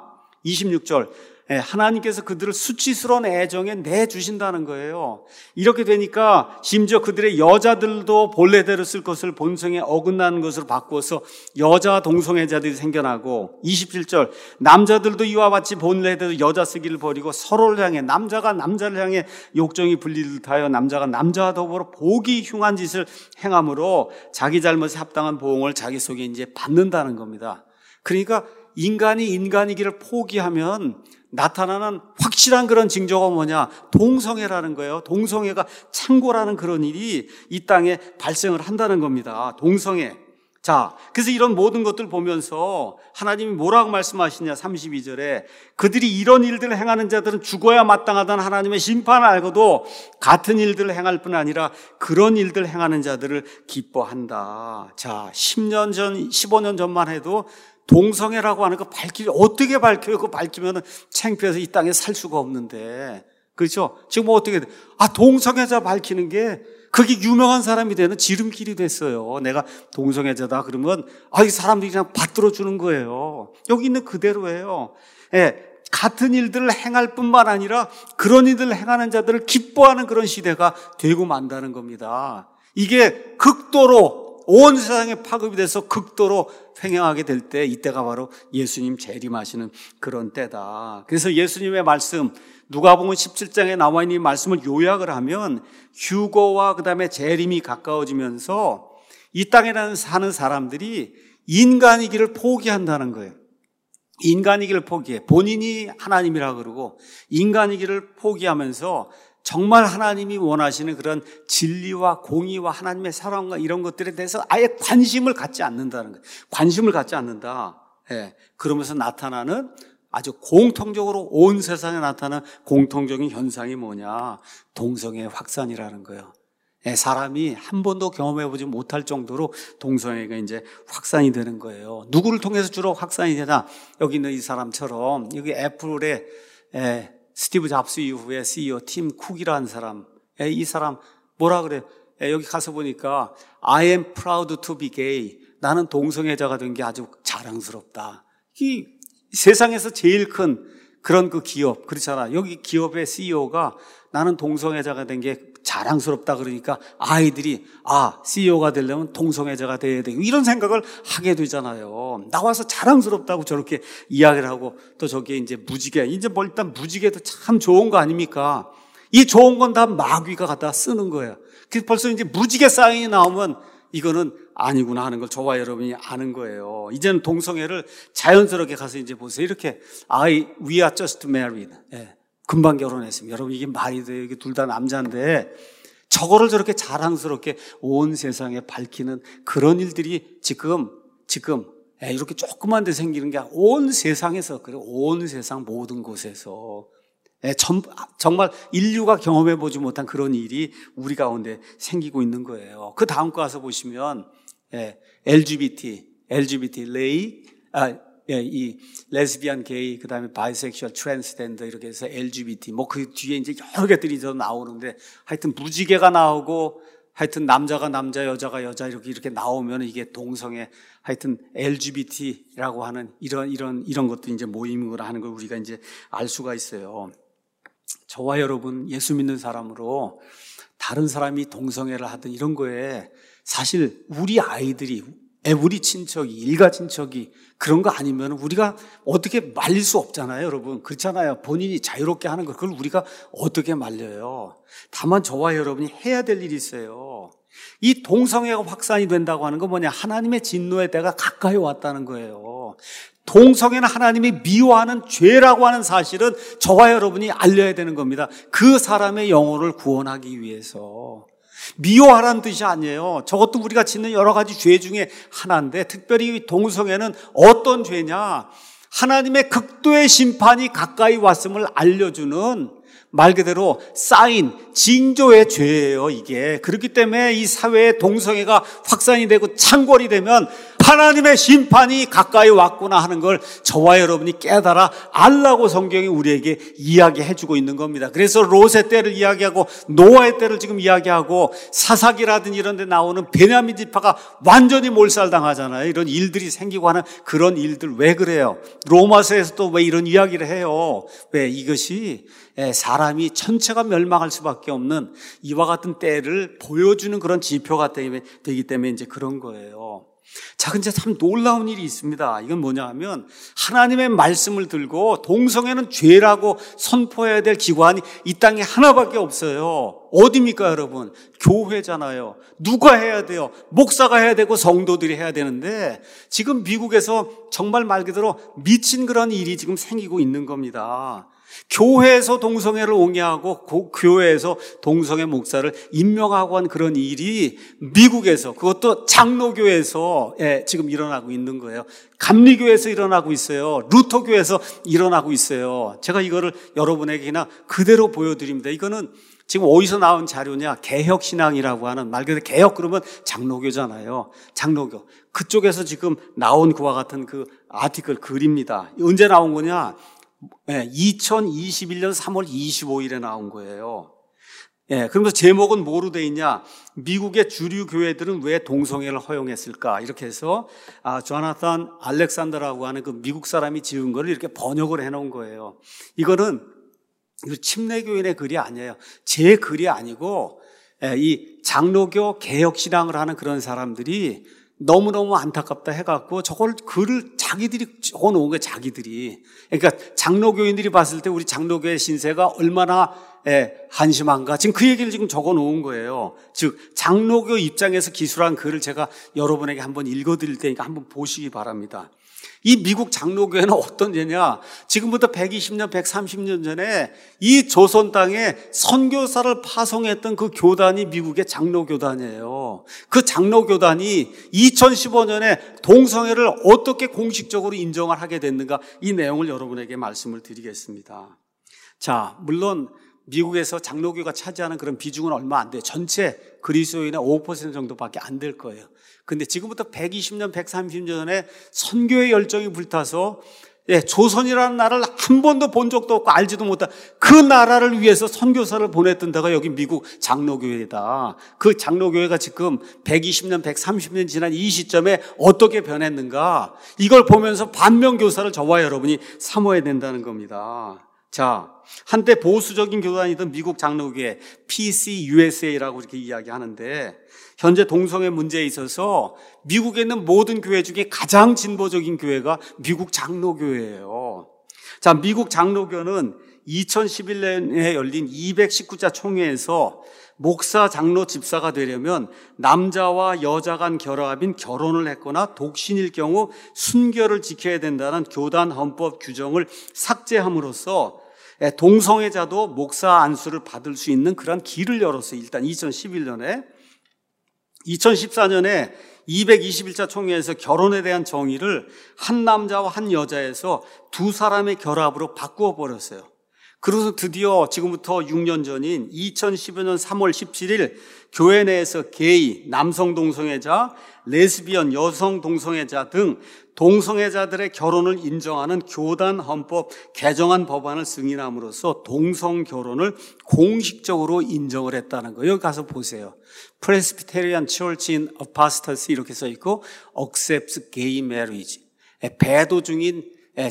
26절 하나님께서 그들을 수치스러운 애정에 내주신다는 거예요. 이렇게 되니까 심지어 그들의 여자들도 본래대로 쓸 것을 본성에 어긋나는 것으로 바꾸어서 여자 동성애자들이 생겨나고, 27절 남자들도 이와 같이 본래대로 여자 쓰기를 버리고 서로를 향해, 남자가 남자를 향해 욕정이 불리를 하여 남자가 남자와 더불어 보기 흉한 짓을 행함으로 자기 잘못에 합당한 보응을 자기 속에 이제 받는다는 겁니다. 그러니까 인간이 인간이기를 포기하면 나타나는 확실한 그런 징조가 뭐냐? 동성애라는 거예요. 동성애가 창고라는 그런 일이 이 땅에 발생을 한다는 겁니다. 동성애. 자, 그래서 이런 모든 것들 보면서 하나님이 뭐라고 말씀하시냐? 32절에 그들이 이런 일들을 행하는 자들은 죽어야 마땅하다는 하나님의 심판을 알고도 같은 일들을 행할 뿐 아니라 그런 일들을 행하는 자들을 기뻐한다. 자, 10년 전, 15년 전만 해도 동성애라고 하는 거 어떻게 밝혀요? 그거 밝히면 창피해서 이 땅에 살 수가 없는데. 그렇죠? 지금 뭐 어떻게 돼? 동성애자 밝히는 게 그게 유명한 사람이 되는 지름길이 됐어요. 내가 동성애자다 그러면 이 사람들이 그냥 받들어 주는 거예요. 여기 있는 그대로예요. 같은 일들을 행할 뿐만 아니라 그런 일들을 행하는 자들을 기뻐하는 그런 시대가 되고 만다는 겁니다. 이게 극도로 온 세상에 파급이 돼서 극도로 횡행하게 될 때, 이때가 바로 예수님 재림하시는 그런 때다. 그래서 예수님의 말씀, 누가복음 17장에 나와 있는 이 말씀을 요약을 하면 휴거와 그다음에 재림이 가까워지면서 이 땅에 사는 사람들이 인간이기를 포기한다는 거예요. 인간이기를 포기해. 본인이 하나님이라 그러고 인간이기를 포기하면서 정말 하나님이 원하시는 그런 진리와 공의와 하나님의 사랑과 이런 것들에 대해서 아예 관심을 갖지 않는다는 거예요. 관심을 갖지 않는다. 그러면서 나타나는 아주 공통적으로 온 세상에 나타나는 공통적인 현상이 뭐냐? 동성애 확산이라는 거예요. 사람이 한 번도 경험해보지 못할 정도로 동성애가 이제 확산이 되는 거예요. 누구를 통해서 주로 확산이 되나? 여기 있는 이 사람처럼 여기 애플의 스티브 잡스 이후에 CEO 팀 쿡이라는 사람, 이 사람 뭐라 그래? 여기 가서 보니까 I am proud to be gay. 나는 동성애자가 된 게 아주 자랑스럽다. 이 세상에서 제일 큰 그런 그 기업, 그렇잖아. 여기 기업의 CEO가 나는 동성애자가 된 게 자랑스럽다 그러니까 아이들이 CEO가 되려면 동성애자가 돼야 되고 이런 생각을 하게 되잖아요. 나와서 자랑스럽다고 저렇게 이야기를 하고 또 저기에 이제 무지개, 이제 뭐 일단 무지개도 참 좋은 거 아닙니까? 이 좋은 건 다 마귀가 갖다 쓰는 거예요. 그래서 벌써 이제 무지개 사인이 나오면 이거는 아니구나 하는 걸 저와 여러분이 아는 거예요. 이제는 동성애를 자연스럽게 가서 이제 보세요. 이렇게 we are just married. 금방 결혼했습니다. 여러분 이게 말이 돼요. 이게 둘 다 남자인데 저거를 저렇게 자랑스럽게 온 세상에 밝히는 그런 일들이 지금 이렇게 조그만 데 생기는 게 온 세상에서, 그리고 온 세상 모든 곳에서 정말 인류가 경험해보지 못한 그런 일이 우리 가운데 생기고 있는 거예요. 그 다음 거 가서 보시면 LGBT 이 레즈비안, 게이, 그다음에 바이섹슈얼, 트랜스젠더 이렇게 해서 LGBT 그 뒤에 이제 여러 개들이 더 나오는데 하여튼 무지개가 나오고 하여튼 남자가 남자, 여자가 여자 이렇게 나오면 이게 동성애 하여튼 LGBT라고 하는 이런 것도 이제 모임으로 하는 걸 우리가 이제 알 수가 있어요. 저와 여러분 예수 믿는 사람으로 다른 사람이 동성애를 하든 이런 거에 사실 우리 아이들이 우리 친척이 일가 친척이 그런 거 아니면 우리가 어떻게 말릴 수 없잖아요, 여러분. 그렇잖아요. 본인이 자유롭게 하는 걸 그걸 우리가 어떻게 말려요. 다만 저와 여러분이 해야 될 일이 있어요. 이 동성애가 확산이 된다고 하는 건 뭐냐? 하나님의 진노의 때가 가까이 왔다는 거예요. 동성애는 하나님이 미워하는 죄라고 하는 사실은 저와 여러분이 알려야 되는 겁니다. 그 사람의 영혼을 구원하기 위해서. 미워하라는 뜻이 아니에요. 저것도 우리가 짓는 여러 가지 죄 중에 하나인데 특별히 동성애는 어떤 죄냐? 하나님의 극도의 심판이 가까이 왔음을 알려주는 말 그대로 사인, 징조의 죄예요, 이게. 그렇기 때문에 이 사회에 동성애가 확산이 되고 창궐이 되면 하나님의 심판이 가까이 왔구나 하는 걸 저와 여러분이 깨달아 알라고 성경이 우리에게 이야기해 주고 있는 겁니다. 그래서 롯의 때를 이야기하고 노아의 때를 지금 이야기하고 사사기라든지 이런 데 나오는 베냐민 지파가 완전히 몰살당하잖아요. 이런 일들이 생기고 하는 그런 일들 왜 그래요? 로마서에서 또 왜 이런 이야기를 해요? 왜? 이것이 사람이 전체가 멸망할 수밖에 없는 이와 같은 때를 보여주는 그런 지표가 되기 때문에 이제 그런 거예요. 자, 근데 참 놀라운 일이 있습니다. 이건 뭐냐 하면 하나님의 말씀을 들고 동성애는 죄라고 선포해야 될 기관이 이 땅에 하나밖에 없어요. 어디입니까, 여러분? 교회잖아요. 누가 해야 돼요? 목사가 해야 되고 성도들이 해야 되는데 지금 미국에서 정말 말 그대로 미친 그런 일이 지금 생기고 있는 겁니다. 교회에서 동성애를 옹호하고 교회에서 동성애 목사를 임명하고 한 그런 일이 미국에서 그것도 장로교에서 지금 일어나고 있는 거예요. 감리교에서 일어나고 있어요. 루터교에서 일어나고 있어요. 제가 이거를 여러분에게 그냥 그대로 보여드립니다. 이거는 지금 어디서 나온 자료냐? 개혁신앙이라고 하는 말 그대로 개혁 그러면 장로교잖아요. 장로교. 그쪽에서 지금 나온 그와 같은 그 아티클 글입니다. 언제 나온 거냐? 2021년 3월 25일에 나온 거예요. 그러면서 제목은 뭐로 돼 있냐? 미국의 주류 교회들은 왜 동성애를 허용했을까? 이렇게 해서 조나탄 알렉산더라고 하는 그 미국 사람이 지은 거를 이렇게 번역을 해놓은 거예요. 이거는 침례교인의 글이 아니에요. 제 글이 아니고 이 장로교 개혁신앙을 하는 그런 사람들이 너무너무 안타깝다 해갖고 저걸 글을 자기들이 적어놓은 거예요. 자기들이. 그러니까 장로교인들이 봤을 때 우리 장로교의 신세가 얼마나 한심한가. 지금 그 얘기를 지금 적어놓은 거예요. 즉 장로교 입장에서 기술한 글을 제가 여러분에게 한번 읽어드릴 테니까 한번 보시기 바랍니다. 이 미국 장로교회는 어떤 죄냐? 지금부터 120년, 130년 전에 이 조선 땅에 선교사를 파송했던 그 교단이 미국의 장로교단이에요. 그 장로교단이 2015년에 동성애를 어떻게 공식적으로 인정을 하게 됐는가? 이 내용을 여러분에게 말씀을 드리겠습니다. 자, 물론 미국에서 장로교가 차지하는 그런 비중은 얼마 안 돼요. 전체 그리스도인의 5% 정도밖에 안 될 거예요. 근데 지금부터 120년, 130년 전에 선교의 열정이 불타서 조선이라는 나라를 한 번도 본 적도 없고 알지도 못한 그 나라를 위해서 선교사를 보냈던 데가 여기 미국 장로교회다. 그 장로교회가 지금 120년, 130년 지난 이 시점에 어떻게 변했는가? 이걸 보면서 반면교사를 저와 여러분이 삼아야 된다는 겁니다. 자, 한때 보수적인 교단이던 미국 장로교회 PCUSA라고 이렇게 이야기하는데 현재 동성애 문제에 있어서 미국에 있는 모든 교회 중에 가장 진보적인 교회가 미국 장로교회예요. 자, 미국 장로교는 2011년에 열린 219자 총회에서 목사, 장로, 집사가 되려면 남자와 여자 간 결합인 결혼을 했거나 독신일 경우 순결을 지켜야 된다는 교단 헌법 규정을 삭제함으로써 동성애자도 목사 안수를 받을 수 있는 그런 길을 열었어요. 일단 2011년에. 2014년에 221차 총회에서 결혼에 대한 정의를 한 남자와 한 여자에서 두 사람의 결합으로 바꾸어 버렸어요. 그래서 드디어 지금부터 6년 전인 2015년 3월 17일 교회 내에서 게이, 남성 동성애자, 레즈비언, 여성 동성애자 등 동성애자들의 결혼을 인정하는 교단 헌법 개정안 법안을 승인함으로써 동성 결혼을 공식적으로 인정을 했다는 거예요. 여기 가서 보세요. Presbyterian Church in Apostasy 이렇게 써 있고 accepts gay marriage. 배도 중인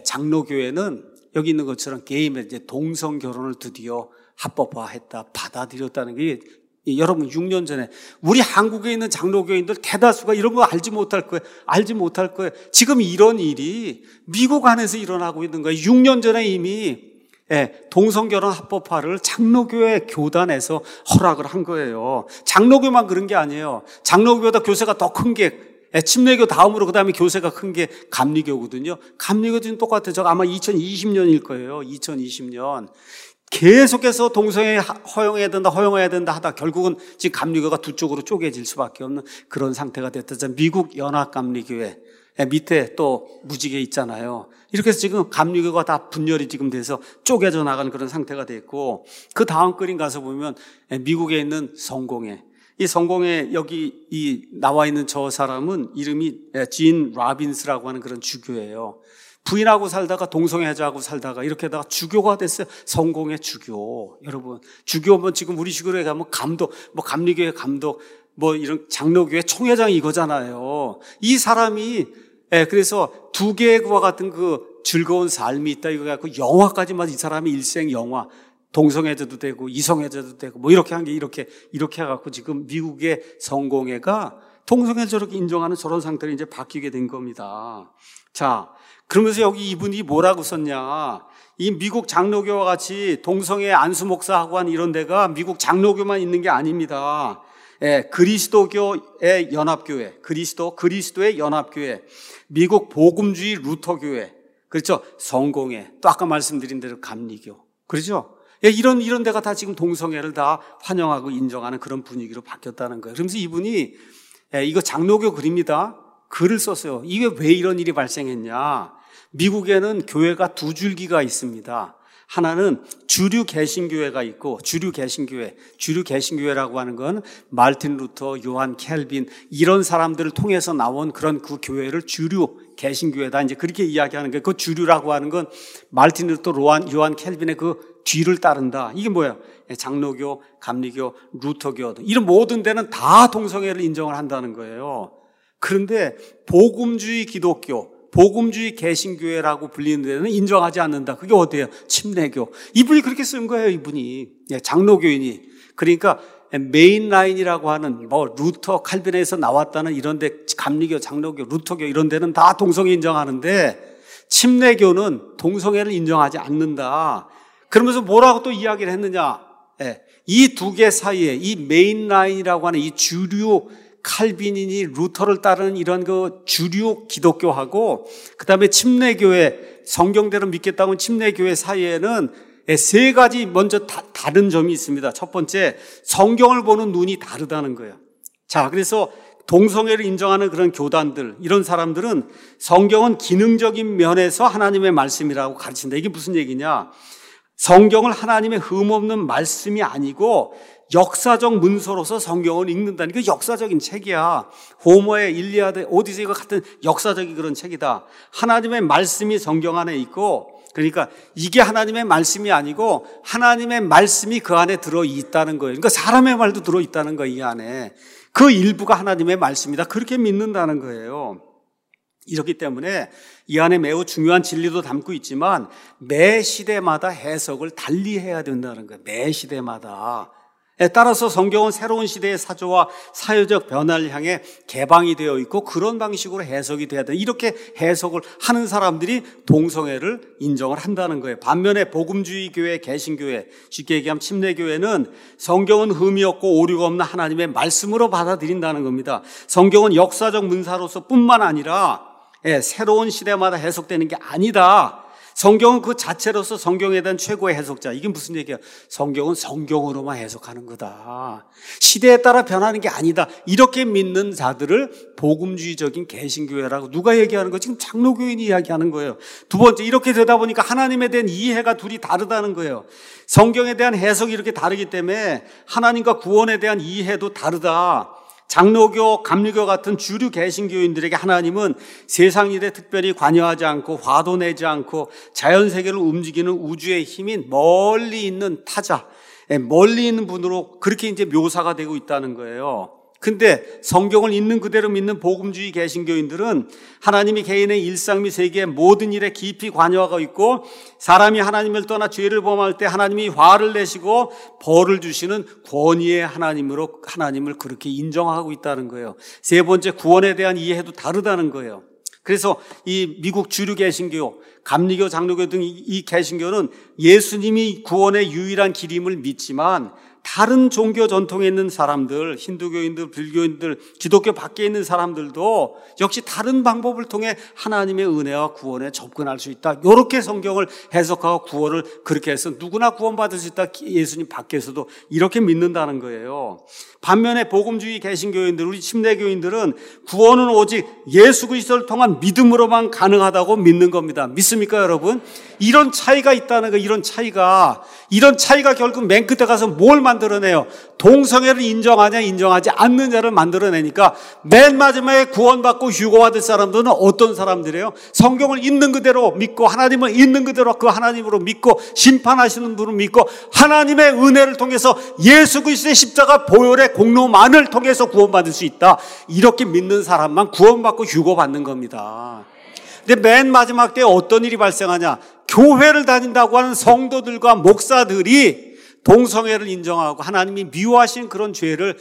장로교회는 여기 있는 것처럼 게이 매리지, 동성 결혼을 드디어 합법화했다, 받아들였다는 게 여러분 6년 전에 우리 한국에 있는 장로교인들 대다수가 이런 거 알지 못할 거예요. 지금 이런 일이 미국 안에서 일어나고 있는 거예요. 6년 전에 이미 동성결혼 합법화를 장로교회 교단에서 허락을 한 거예요. 장로교만 그런 게 아니에요. 장로교보다 교세가 더 큰 게 침례교 다음으로 그 다음에 교세가 큰 게 감리교거든요. 감리교도 똑같아요. 저 아마 2020년일 거예요. 2020년. 계속해서 동성애 허용해야 된다 하다 결국은 지금 감리교가 두 쪽으로 쪼개질 수밖에 없는 그런 상태가 됐다. 미국 연합감리교회 밑에 또 무지개 있잖아요. 이렇게 해서 지금 감리교가 다 분열이 지금 돼서 쪼개져 나가는 그런 상태가 됐고, 그 다음 그림 가서 보면 미국에 있는 성공회, 이 성공회 여기 이 나와 있는 저 사람은 이름이 진 라빈스라고 하는 그런 주교예요. 부인하고 살다가 동성애자하고 살다가 이렇게 하다가 주교가 됐어요. 성공회 주교. 여러분, 주교면 지금 우리 시골에 가면 감독, 뭐 감리교회 감독, 뭐 이런 장로교회 총회장 이거잖아요. 이 사람이 그래서 두 개의 그와 같은 그 즐거운 삶이 있다 이거 갖고 영화까지만 이 사람이 일생 영화, 동성애자도 되고 이성애자도 되고 뭐 이렇게 한 게 이렇게 해갖고 지금 미국의 성공회가 동성애 저렇게 인정하는 저런 상태로 이제 바뀌게 된 겁니다. 자, 그러면서 여기 이분이 뭐라고 썼냐? 이 미국 장로교와 같이 동성애 안수 목사하고 한 이런 데가 미국 장로교만 있는 게 아닙니다. 그리스도교의 연합교회, 그리스도의 연합교회, 미국 복음주의 루터교회, 그렇죠? 성공회, 또 아까 말씀드린 대로 감리교, 그렇죠? 이런 데가 다 지금 동성애를 다 환영하고 인정하는 그런 분위기로 바뀌었다는 거예요. 그러면서 이분이 이거 장로교 글입니다. 글을 썼어요. 이게 왜 이런 일이 발생했냐? 미국에는 교회가 두 줄기가 있습니다. 하나는 주류 개신교회가 있고, 주류 개신교회라고 하는 건 말틴 루터, 요한 켈빈 이런 사람들을 통해서 나온 그런 그 교회를 주류 개신교회다 이제 그렇게 이야기하는 거예요. 그 주류라고 하는 건 말틴 루터, 요한 켈빈의 그 뒤를 따른다. 이게 뭐예요? 장로교, 감리교, 루터교 이런 모든 데는 다 동성애를 인정을 한다는 거예요. 그런데 복음주의 기독교, 복음주의 개신교회라고 불리는 데는 인정하지 않는다. 그게 어디예요? 침례교. 이분이 그렇게 쓴 거예요, 이분이. 장로교인이. 그러니까 메인라인이라고 하는 뭐 루터, 칼빈에서 나왔다는 이런 데 감리교, 장로교, 루터교 이런 데는 다 동성애 인정하는데 침례교는 동성애를 인정하지 않는다. 그러면서 뭐라고 또 이야기를 했느냐? 이 두 개 사이에 이 메인라인이라고 하는 이 주류 칼빈이니 루터를 따르는 이런 그 주류 기독교하고 그다음에 침례교회, 성경대로 믿겠다고 침례교회 사이에는 세 가지 먼저 다른 점이 있습니다. 첫 번째, 성경을 보는 눈이 다르다는 거예요. 자, 그래서 동성애를 인정하는 그런 교단들, 이런 사람들은 성경은 기능적인 면에서 하나님의 말씀이라고 가르친다. 이게 무슨 얘기냐? 성경을 하나님의 흠없는 말씀이 아니고 역사적 문서로서 성경을 읽는다는 게 역사적인 책이야. 호머의 일리아드, 오디세이와 같은 역사적인 그런 책이다. 하나님의 말씀이 성경 안에 있고, 그러니까 이게 하나님의 말씀이 아니고 하나님의 말씀이 그 안에 들어있다는 거예요. 그러니까 사람의 말도 들어있다는 거예요, 이 안에. 그 일부가 하나님의 말씀이다. 그렇게 믿는다는 거예요. 이렇기 때문에 이 안에 매우 중요한 진리도 담고 있지만 매 시대마다 해석을 달리 해야 된다는 거예요. 매 시대마다. 따라서 성경은 새로운 시대의 사조와 사회적 변화를 향해 개방이 되어 있고 그런 방식으로 해석이 돼야 돼. 이렇게 해석을 하는 사람들이 동성애를 인정을 한다는 거예요. 반면에 복음주의 교회, 개신교회, 쉽게 얘기하면 침례교회는 성경은 흠이 없고 오류가 없는 하나님의 말씀으로 받아들인다는 겁니다. 성경은 역사적 문사로서 뿐만 아니라 새로운 시대마다 해석되는 게 아니다. 성경은 그 자체로서 성경에 대한 최고의 해석자. 이게 무슨 얘기야? 성경은 성경으로만 해석하는 거다. 시대에 따라 변하는 게 아니다. 이렇게 믿는 자들을 복음주의적인 개신교회라고 누가 얘기하는 거? 지금 장로교인이 이야기하는 거예요. 두 번째, 이렇게 되다 보니까 하나님에 대한 이해가 둘이 다르다는 거예요. 성경에 대한 해석이 이렇게 다르기 때문에 하나님과 구원에 대한 이해도 다르다. 장로교, 감리교 같은 주류 개신교인들에게 하나님은 세상 일에 특별히 관여하지 않고 화도 내지 않고 자연세계를 움직이는 우주의 힘인 멀리 있는 타자, 멀리 있는 분으로 그렇게 이제 묘사가 되고 있다는 거예요. 근데 성경을 있는 그대로 믿는 복음주의 개신교인들은 하나님이 개인의 일상 및 세계의 모든 일에 깊이 관여하고 있고 사람이 하나님을 떠나 죄를 범할 때 하나님이 화를 내시고 벌을 주시는 권위의 하나님으로 하나님을 그렇게 인정하고 있다는 거예요. 세 번째, 구원에 대한 이해도 다르다는 거예요. 그래서 이 미국 주류 개신교, 감리교, 장로교 등 이 개신교는 예수님이 구원의 유일한 길임을 믿지만 다른 종교 전통에 있는 사람들, 힌두교인들, 불교인들, 기독교 밖에 있는 사람들도 역시 다른 방법을 통해 하나님의 은혜와 구원에 접근할 수 있다. 이렇게 성경을 해석하고 구원을 그렇게 해서 누구나 구원받을 수 있다. 예수님 밖에서도 이렇게 믿는다는 거예요. 반면에 복음주의 개신교인들, 우리 침례교인들은 구원은 오직 예수 그리스도를 통한 믿음으로만 가능하다고 믿는 겁니다. 믿습니까, 여러분? 이런 차이가 있다는 거예요. 이런 차이가 결국 맨 끝에 가서 뭘 만들어내요? 동성애를 인정하냐 인정하지 않는 자를 만들어내니까 맨 마지막에 구원받고 휴거받을 사람들은 어떤 사람들이에요? 성경을 있는 그대로 믿고 하나님을 있는 그대로 그 하나님으로 믿고 심판하시는 분을 믿고 하나님의 은혜를 통해서 예수 그리스도의 십자가 보혈의 공로만을 통해서 구원받을 수 있다. 이렇게 믿는 사람만 구원받고 휴거받는 겁니다. 근데 맨 마지막 때에 어떤 일이 발생하냐? 교회를 다닌다고 하는 성도들과 목사들이 동성애를 인정하고 하나님이 미워하신 그런 죄를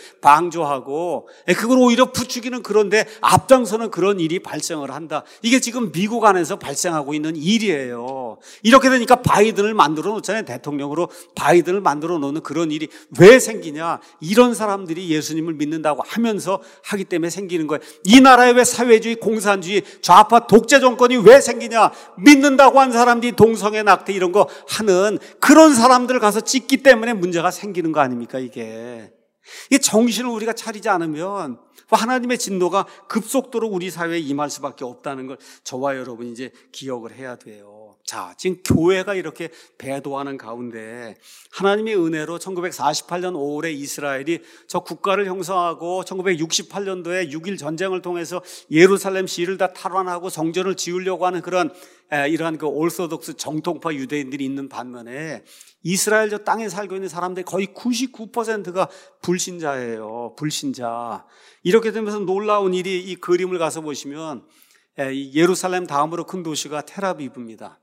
방조하고 그걸 오히려 부추기는 그런데 앞장서는 그런 일이 발생을 한다. 이게 지금 미국 안에서 발생하고 있는 일이에요. 이렇게 되니까 바이든을 만들어 놓잖아요. 대통령으로 바이든을 만들어 놓는 그런 일이 왜 생기냐? 이런 사람들이 예수님을 믿는다고 하면서 하기 때문에 생기는 거예요. 이 나라에 왜 사회주의, 공산주의, 좌파 독재 정권이 왜 생기냐? 믿는다고 한 사람들이 동성애, 낙태 이런 거 하는 그런 사람들 가서 찍기 때문에 문제가 생기는 거 아닙니까, 이게 정신을 우리가 차리지 않으면 하나님의 진노가 급속도로 우리 사회에 임할 수밖에 없다는 걸 저와 여러분이 이제 기억을 해야 돼요. 자, 지금 교회가 이렇게 배도하는 가운데 하나님의 은혜로 1948년 5월에 이스라엘이 저 국가를 형성하고 1968년도에 6.1 전쟁을 통해서 예루살렘 시를 다 탈환하고 성전을 지으려고 하는 그런 이러한 그 올소독스 정통파 유대인들이 있는 반면에 이스라엘 저 땅에 살고 있는 사람들의 거의 99%가 불신자예요. 불신자. 이렇게 되면서 놀라운 일이 이 그림을 가서 보시면 예루살렘 다음으로 큰 도시가 텔아비브입니다.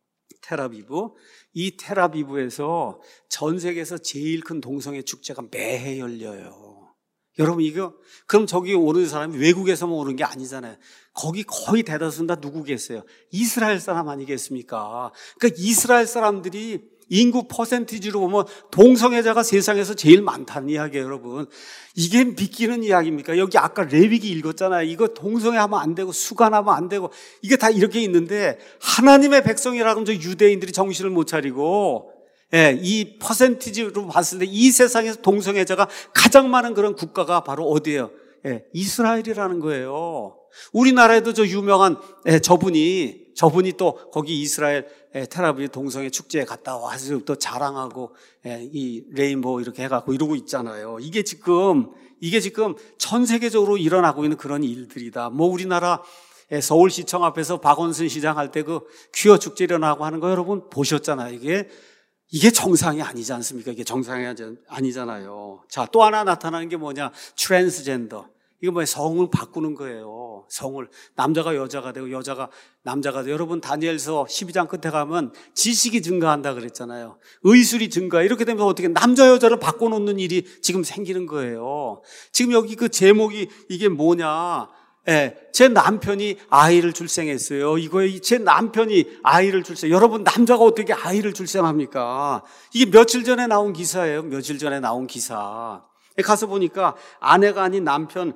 텔아비브. 이 텔아비브에서 전 세계에서 제일 큰 동성애 축제가 매해 열려요. 여러분 이거 그럼 저기 오는 사람이 외국에서만 오는 게 아니잖아요. 거기 거의 대다수는 다 누구 계세요? 이스라엘 사람 아니겠습니까? 그러니까 이스라엘 사람들이 인구 퍼센티지로 보면 동성애자가 세상에서 제일 많다는 이야기예요, 여러분. 이게 믿기는 이야기입니까? 여기 아까 레위기 읽었잖아요. 이거 동성애하면 안 되고 수간하면 안 되고 이게 다 이렇게 있는데 하나님의 백성이라고 하면 저 유대인들이 정신을 못 차리고 이 퍼센티지로 봤을 때 이 세상에서 동성애자가 가장 많은 그런 국가가 바로 어디예요? 이스라엘이라는 거예요. 우리나라에도 저 유명한 저분이 또 거기 이스라엘 텔아비브 동성애 축제에 갔다 와서 또 자랑하고 이 레인보우 이렇게 해갖고 이러고 있잖아요. 이게 지금 전 세계적으로 일어나고 있는 그런 일들이다. 뭐 우리나라 서울시청 앞에서 박원순 시장 할 때 그 퀴어 축제 일어나고 하는 거 여러분 보셨잖아요. 이게 정상이 아니지 않습니까? 이게 정상이 아니잖아요. 자, 또 하나 나타나는 게 뭐냐? 트랜스젠더. 이거 뭐예요? 성을 바꾸는 거예요. 성을. 남자가 여자가 되고 여자가 남자가 되고. 여러분 다니엘서 12장 끝에 가면 지식이 증가한다 그랬잖아요. 의술이 증가. 이렇게 되면 어떻게 남자 여자를 바꿔놓는 일이 지금 생기는 거예요. 지금 여기 그 제목이 이게 뭐냐? 제 남편이 아이를 출생했어요. 이거에 제 남편이 아이를 출생. 여러분 남자가 어떻게 아이를 출생합니까? 이게 며칠 전에 나온 기사예요. 며칠 전에 나온 기사. 가서 보니까 아내가 아닌 남편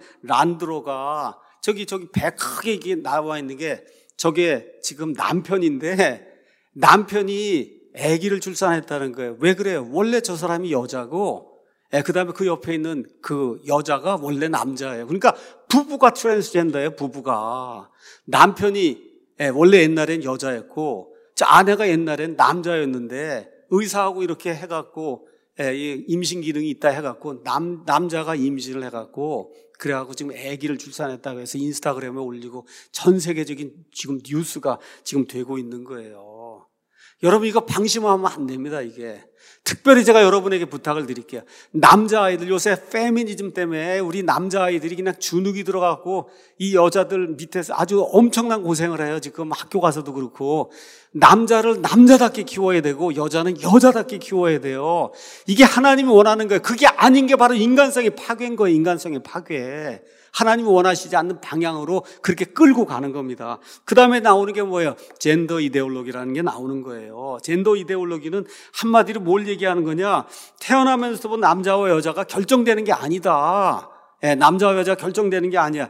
란드로가 저기 배 크게 이게 나와 있는 게 저게 지금 남편인데 남편이 아기를 출산했다는 거예요. 왜 그래요? 원래 저 사람이 여자고 그 다음에 그 옆에 있는 그 여자가 원래 남자예요. 그러니까 부부가 트랜스젠더예요. 부부가. 남편이 원래 옛날엔 여자였고 아내가 옛날엔 남자였는데 의사하고 이렇게 해갖고 임신 기능이 있다 해갖고 남자가 임신을 해갖고 그래갖고 지금 아기를 출산했다고 해서 인스타그램에 올리고 전 세계적인 지금 뉴스가 지금 되고 있는 거예요. 여러분 이거 방심하면 안 됩니다. 이게 특별히 제가 여러분에게 부탁을 드릴게요. 남자아이들 요새 페미니즘 때문에 우리 남자아이들이 그냥 주눅이 들어가고 이 여자들 밑에서 아주 엄청난 고생을 해요. 지금 학교 가서도 그렇고 남자를 남자답게 키워야 되고 여자는 여자답게 키워야 돼요. 이게 하나님이 원하는 거예요. 그게 아닌 게 바로 인간성의 파괴인 거예요. 인간성의 파괴. 하나님이 원하시지 않는 방향으로 그렇게 끌고 가는 겁니다. 그 다음에 나오는 게 뭐예요? 젠더 이데올로기라는 게 나오는 거예요. 젠더 이데올로기는 한마디로 뭘 얘기하는 거냐? 태어나면서부터 남자와 여자가 결정되는 게 아니다. 남자와 여자가 결정되는 게 아니야.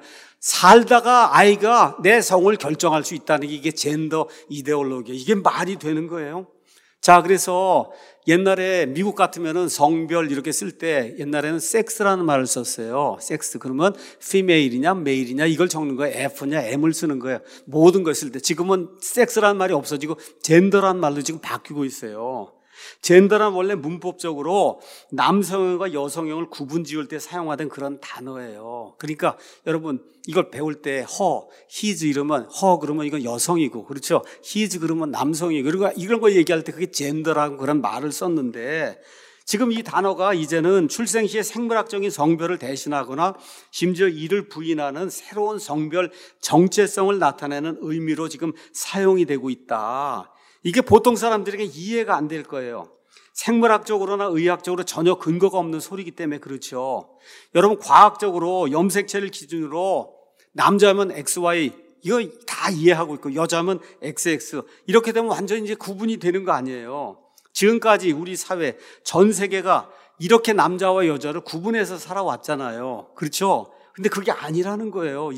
살다가 아이가 내 성을 결정할 수 있다는 게 이게 젠더 이데올로기예요. 이게 말이 되는 거예요. 자, 그래서 옛날에 미국 같으면은 성별 이렇게 쓸 때 옛날에는 섹스라는 말을 썼어요. 섹스. 그러면 female이냐, male이냐 이걸 적는 거예요. F냐, M을 쓰는 거예요. 모든 걸 쓸 때. 지금은 섹스라는 말이 없어지고 젠더라는 말로 지금 바뀌고 있어요. 젠더란 원래 문법적으로 남성형과 여성형을 구분 지을 때 사용하던 그런 단어예요. 그러니까 여러분 이걸 배울 때 his 이러면 그러면 이건 여성이고 그렇죠. his 그러면 남성이고 그리고 이런 거 얘기할 때 그게 젠더라는 그런 말을 썼는데 지금 이 단어가 이제는 출생 시에 생물학적인 성별을 대신하거나 심지어 이를 부인하는 새로운 성별 정체성을 나타내는 의미로 지금 사용이 되고 있다. 이게 보통 사람들에게 이해가 안 될 거예요. 생물학적으로나 의학적으로 전혀 근거가 없는 소리이기 때문에 그렇죠. 여러분 과학적으로 염색체를 기준으로 남자면 XY 이거 다 이해하고 있고 여자면 XX 이렇게 되면 완전히 이제 구분이 되는 거 아니에요. 지금까지 우리 사회 전 세계가 이렇게 남자와 여자를 구분해서 살아왔잖아요. 그렇죠? 근데 그게 아니라는 거예요.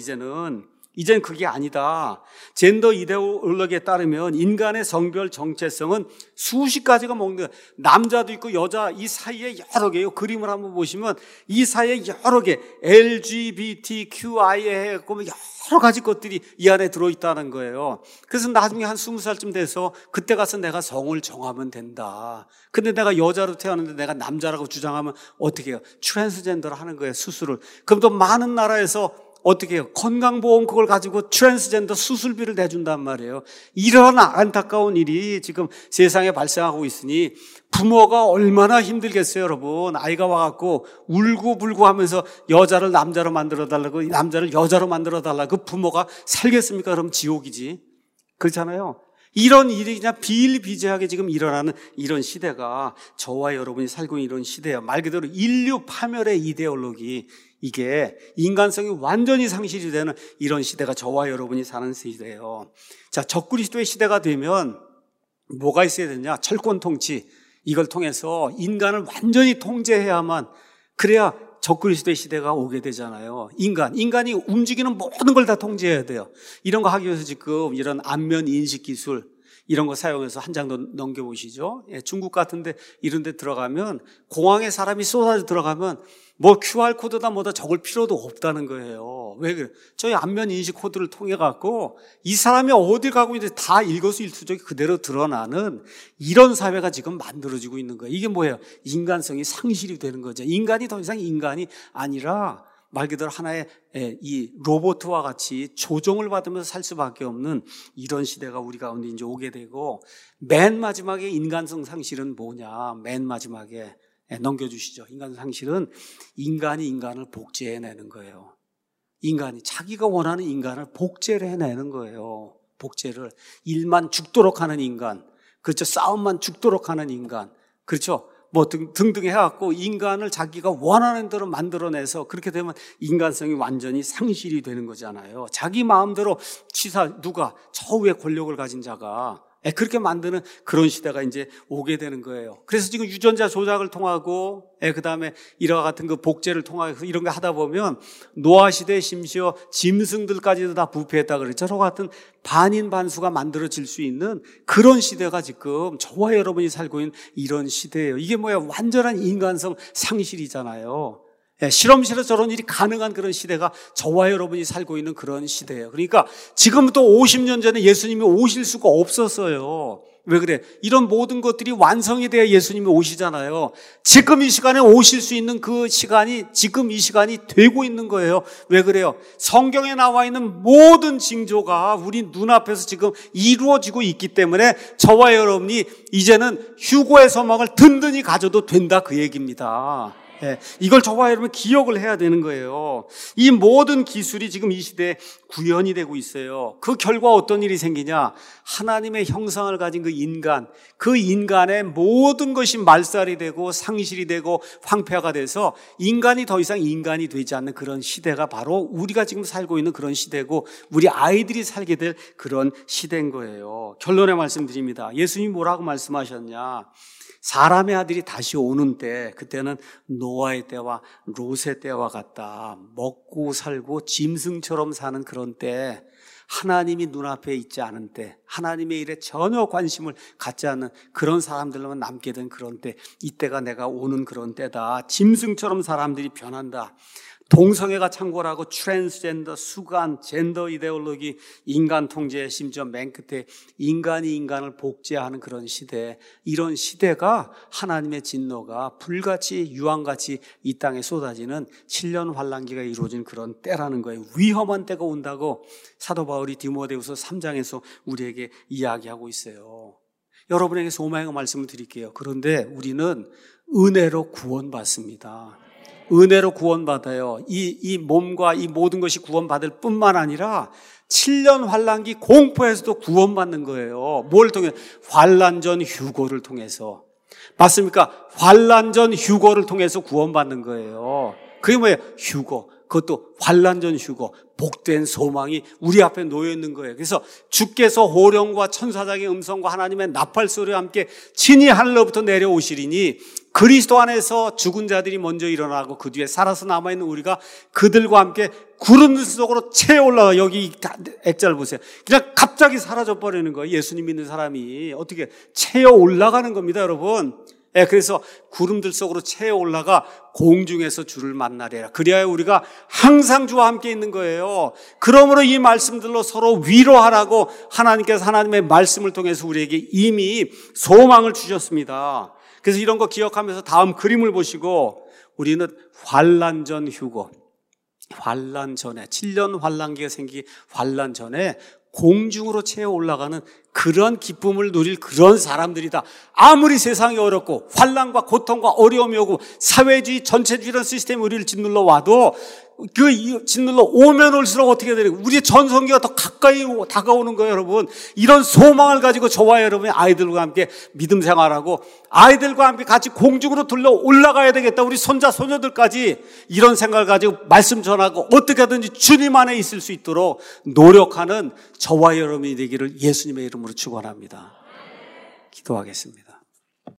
이젠 그게 아니다. 젠더 이데올로기에 따르면 인간의 성별 정체성은 수십 가지가 먹는 거예요. 남자도 있고 여자 이 사이에 여러 개요. 그림을 한번 보시면 이 사이에 여러 개 LGBTQIA 해갖고 여러 가지 것들이 이 안에 들어있다는 거예요. 그래서 나중에 한 20살쯤 돼서 그때 가서 내가 성을 정하면 된다. 근데 내가 여자로 태어났는데 내가 남자라고 주장하면 어떻게 해요? 트랜스젠더를 하는 거예요. 수술을. 그럼 또 많은 나라에서 어떻게 해요? 건강보험 그걸 가지고 트랜스젠더 수술비를 내준단 말이에요. 이런 안타까운 일이 지금 세상에 발생하고 있으니 부모가 얼마나 힘들겠어요, 여러분. 아이가 와갖고 울고불고 하면서 여자를 남자로 만들어달라고 남자를 여자로 만들어달라고 그 부모가 살겠습니까? 그럼 지옥이지. 그렇잖아요. 이런 일이 그냥 비일비재하게 지금 일어나는 이런 시대가 저와 여러분이 살고 있는 이런 시대예요. 말 그대로 인류 파멸의 이데올로기 이게 인간성이 완전히 상실이 되는 이런 시대가 저와 여러분이 사는 시대예요. 자, 적그리스도의 시대가 되면 뭐가 있어야 되냐? 철권 통치 이걸 통해서 인간을 완전히 통제해야만 그래야 적그리스도의 시대가 오게 되잖아요. 인간이 움직이는 모든 걸 다 통제해야 돼요. 이런 거 하기 위해서 지금 이런 안면 인식 기술 이런 거 사용해서 한 장 더 넘겨보시죠. 중국 같은데 이런 데 들어가면 공항에 사람이 쏟아져 들어가면 뭐 QR코드다 뭐다 적을 필요도 없다는 거예요. 왜 그래? 저희 안면 인식 코드를 통해 갖고 이 사람이 어딜 가고 있는지 다 일거수일투족이 그대로 드러나는 이런 사회가 지금 만들어지고 있는 거예요. 이게 뭐예요? 인간성이 상실이 되는 거죠. 인간이 더 이상 인간이 아니라 말 그대로 하나의 이 로봇과 같이 조종을 받으면서 살 수밖에 없는 이런 시대가 우리 가운데 이제 오게 되고 맨 마지막에 인간성 상실은 뭐냐? 맨 마지막에 넘겨주시죠. 인간 상실은 인간이 인간을 복제해내는 거예요. 인간이 자기가 원하는 인간을 복제를 해내는 거예요. 복제를 일만 죽도록 하는 인간, 그렇죠? 싸움만 죽도록 하는 인간, 그렇죠? 뭐 등등 해갖고 인간을 자기가 원하는 대로 만들어내서 그렇게 되면 인간성이 완전히 상실이 되는 거잖아요. 자기 마음대로 누가 저 위에 권력을 가진 자가 그렇게 만드는 그런 시대가 이제 오게 되는 거예요. 그래서 지금 유전자 조작을 통하고, 그 다음에 이와 같은 그 복제를 통해서 이런 거 하다 보면 노아 시대에 심지어 짐승들까지도 다 부패했다 그랬죠. 저와 같은 반인 반수가 만들어질 수 있는 그런 시대가 지금 저와 여러분이 살고 있는 이런 시대예요. 이게 뭐야? 완전한 인간성 상실이잖아요. 실험실에서 저런 일이 가능한 그런 시대가 저와 여러분이 살고 있는 그런 시대예요. 그러니까 지금부터 50년 전에 예수님이 오실 수가 없었어요. 왜 그래? 이런 모든 것들이 완성이 돼야 예수님이 오시잖아요. 지금 이 시간에 오실 수 있는 그 시간이 지금 이 시간이 되고 있는 거예요. 왜 그래요? 성경에 나와 있는 모든 징조가 우리 눈앞에서 지금 이루어지고 있기 때문에 저와 여러분이 이제는 휴거의 소망을 든든히 가져도 된다 그 얘기입니다. 이걸 저와 여러분 기억을 해야 되는 거예요. 이 모든 기술이 지금 이 시대에 구현이 되고 있어요. 그 결과 어떤 일이 생기냐? 하나님의 형상을 가진 그 인간의 모든 것이 말살이 되고 상실이 되고 황폐화가 돼서 인간이 더 이상 인간이 되지 않는 그런 시대가 바로 우리가 지금 살고 있는 그런 시대고 우리 아이들이 살게 될 그런 시대인 거예요. 결론의 말씀드립니다. 예수님이 뭐라고 말씀하셨냐? 사람의 아들이 다시 오는 때, 그때는 노아의 때와 롯의 때와 같다. 먹고 살고 짐승처럼 사는 그런 때, 하나님이 눈앞에 있지 않은 때, 하나님의 일에 전혀 관심을 갖지 않는 그런 사람들만 남게 된 그런 때, 이때가 내가 오는 그런 때다. 짐승처럼 사람들이 변한다. 동성애가 창궐하고 트랜스젠더, 수간, 젠더 이데올로기, 인간 통제, 심지어 맨 끝에 인간이 인간을 복제하는 그런 시대, 이런 시대가 하나님의 진노가 불같이 유황같이 이 땅에 쏟아지는 7년 환란기가 이루어진 그런 때라는 거예요. 위험한 때가 온다고 사도 바울이 디모데후서 3장에서 우리에게 이야기하고 있어요. 여러분에게 소망의 말씀을 드릴게요. 그런데 우리는 은혜로 구원받습니다. 은혜로 구원받아요. 이 몸과 이 모든 것이 구원받을 뿐만 아니라 7년 환란기 공포에서도 구원받는 거예요. 뭘 통해? 환란전 휴거를 통해서. 맞습니까? 환란전 휴거를 통해서 구원받는 거예요. 그게 뭐예요? 휴거. 그것도 환란전 휴거, 복된 소망이 우리 앞에 놓여 있는 거예요. 그래서 주께서 호령과 천사장의 음성과 하나님의 나팔 소리와 함께 친히 하늘로부터 내려오시리니 그리스도 안에서 죽은 자들이 먼저 일어나고 그 뒤에 살아서 남아있는 우리가 그들과 함께 구름 속으로 채 올라가. 여기 액자를 보세요. 그냥 갑자기 사라져 버리는 거예요. 예수님 믿는 사람이 어떻게 채어 올라가는 겁니다, 여러분. 그래서 구름들 속으로 채어 올라가 공중에서 주를 만나리라. 그래야 우리가 항상 주와 함께 있는 거예요. 그러므로 이 말씀들로 서로 위로하라고 하나님께서 하나님의 말씀을 통해서 우리에게 이미 소망을 주셨습니다. 그래서 이런 거 기억하면서 다음 그림을 보시고 우리는 환란 휴거, 환란 전에 7년 환란기가 생기기 환란 전에 공중으로 채워 올라가는 그런 기쁨을 누릴 그런 사람들이다. 아무리 세상이 어렵고 환난과 고통과 어려움이 오고 사회주의 전체주의 이런 시스템이 우리를 짓눌러 와도 그 짓눌러 오면 올수록 어떻게 되는 거예요? 우리의 전성기가 더 가까이 다가오는 거예요, 여러분. 이런 소망을 가지고 저와 여러분의 아이들과 함께 믿음 생활하고 아이들과 함께 같이 공중으로 들러 올라가야 되겠다. 우리 손자 소녀들까지 이런 생각을 가지고 말씀 전하고 어떻게든지 주님 안에 있을 수 있도록 노력하는 저와 여러분이 되기를 예수님의 이름으로 축원합니다. 기도하겠습니다.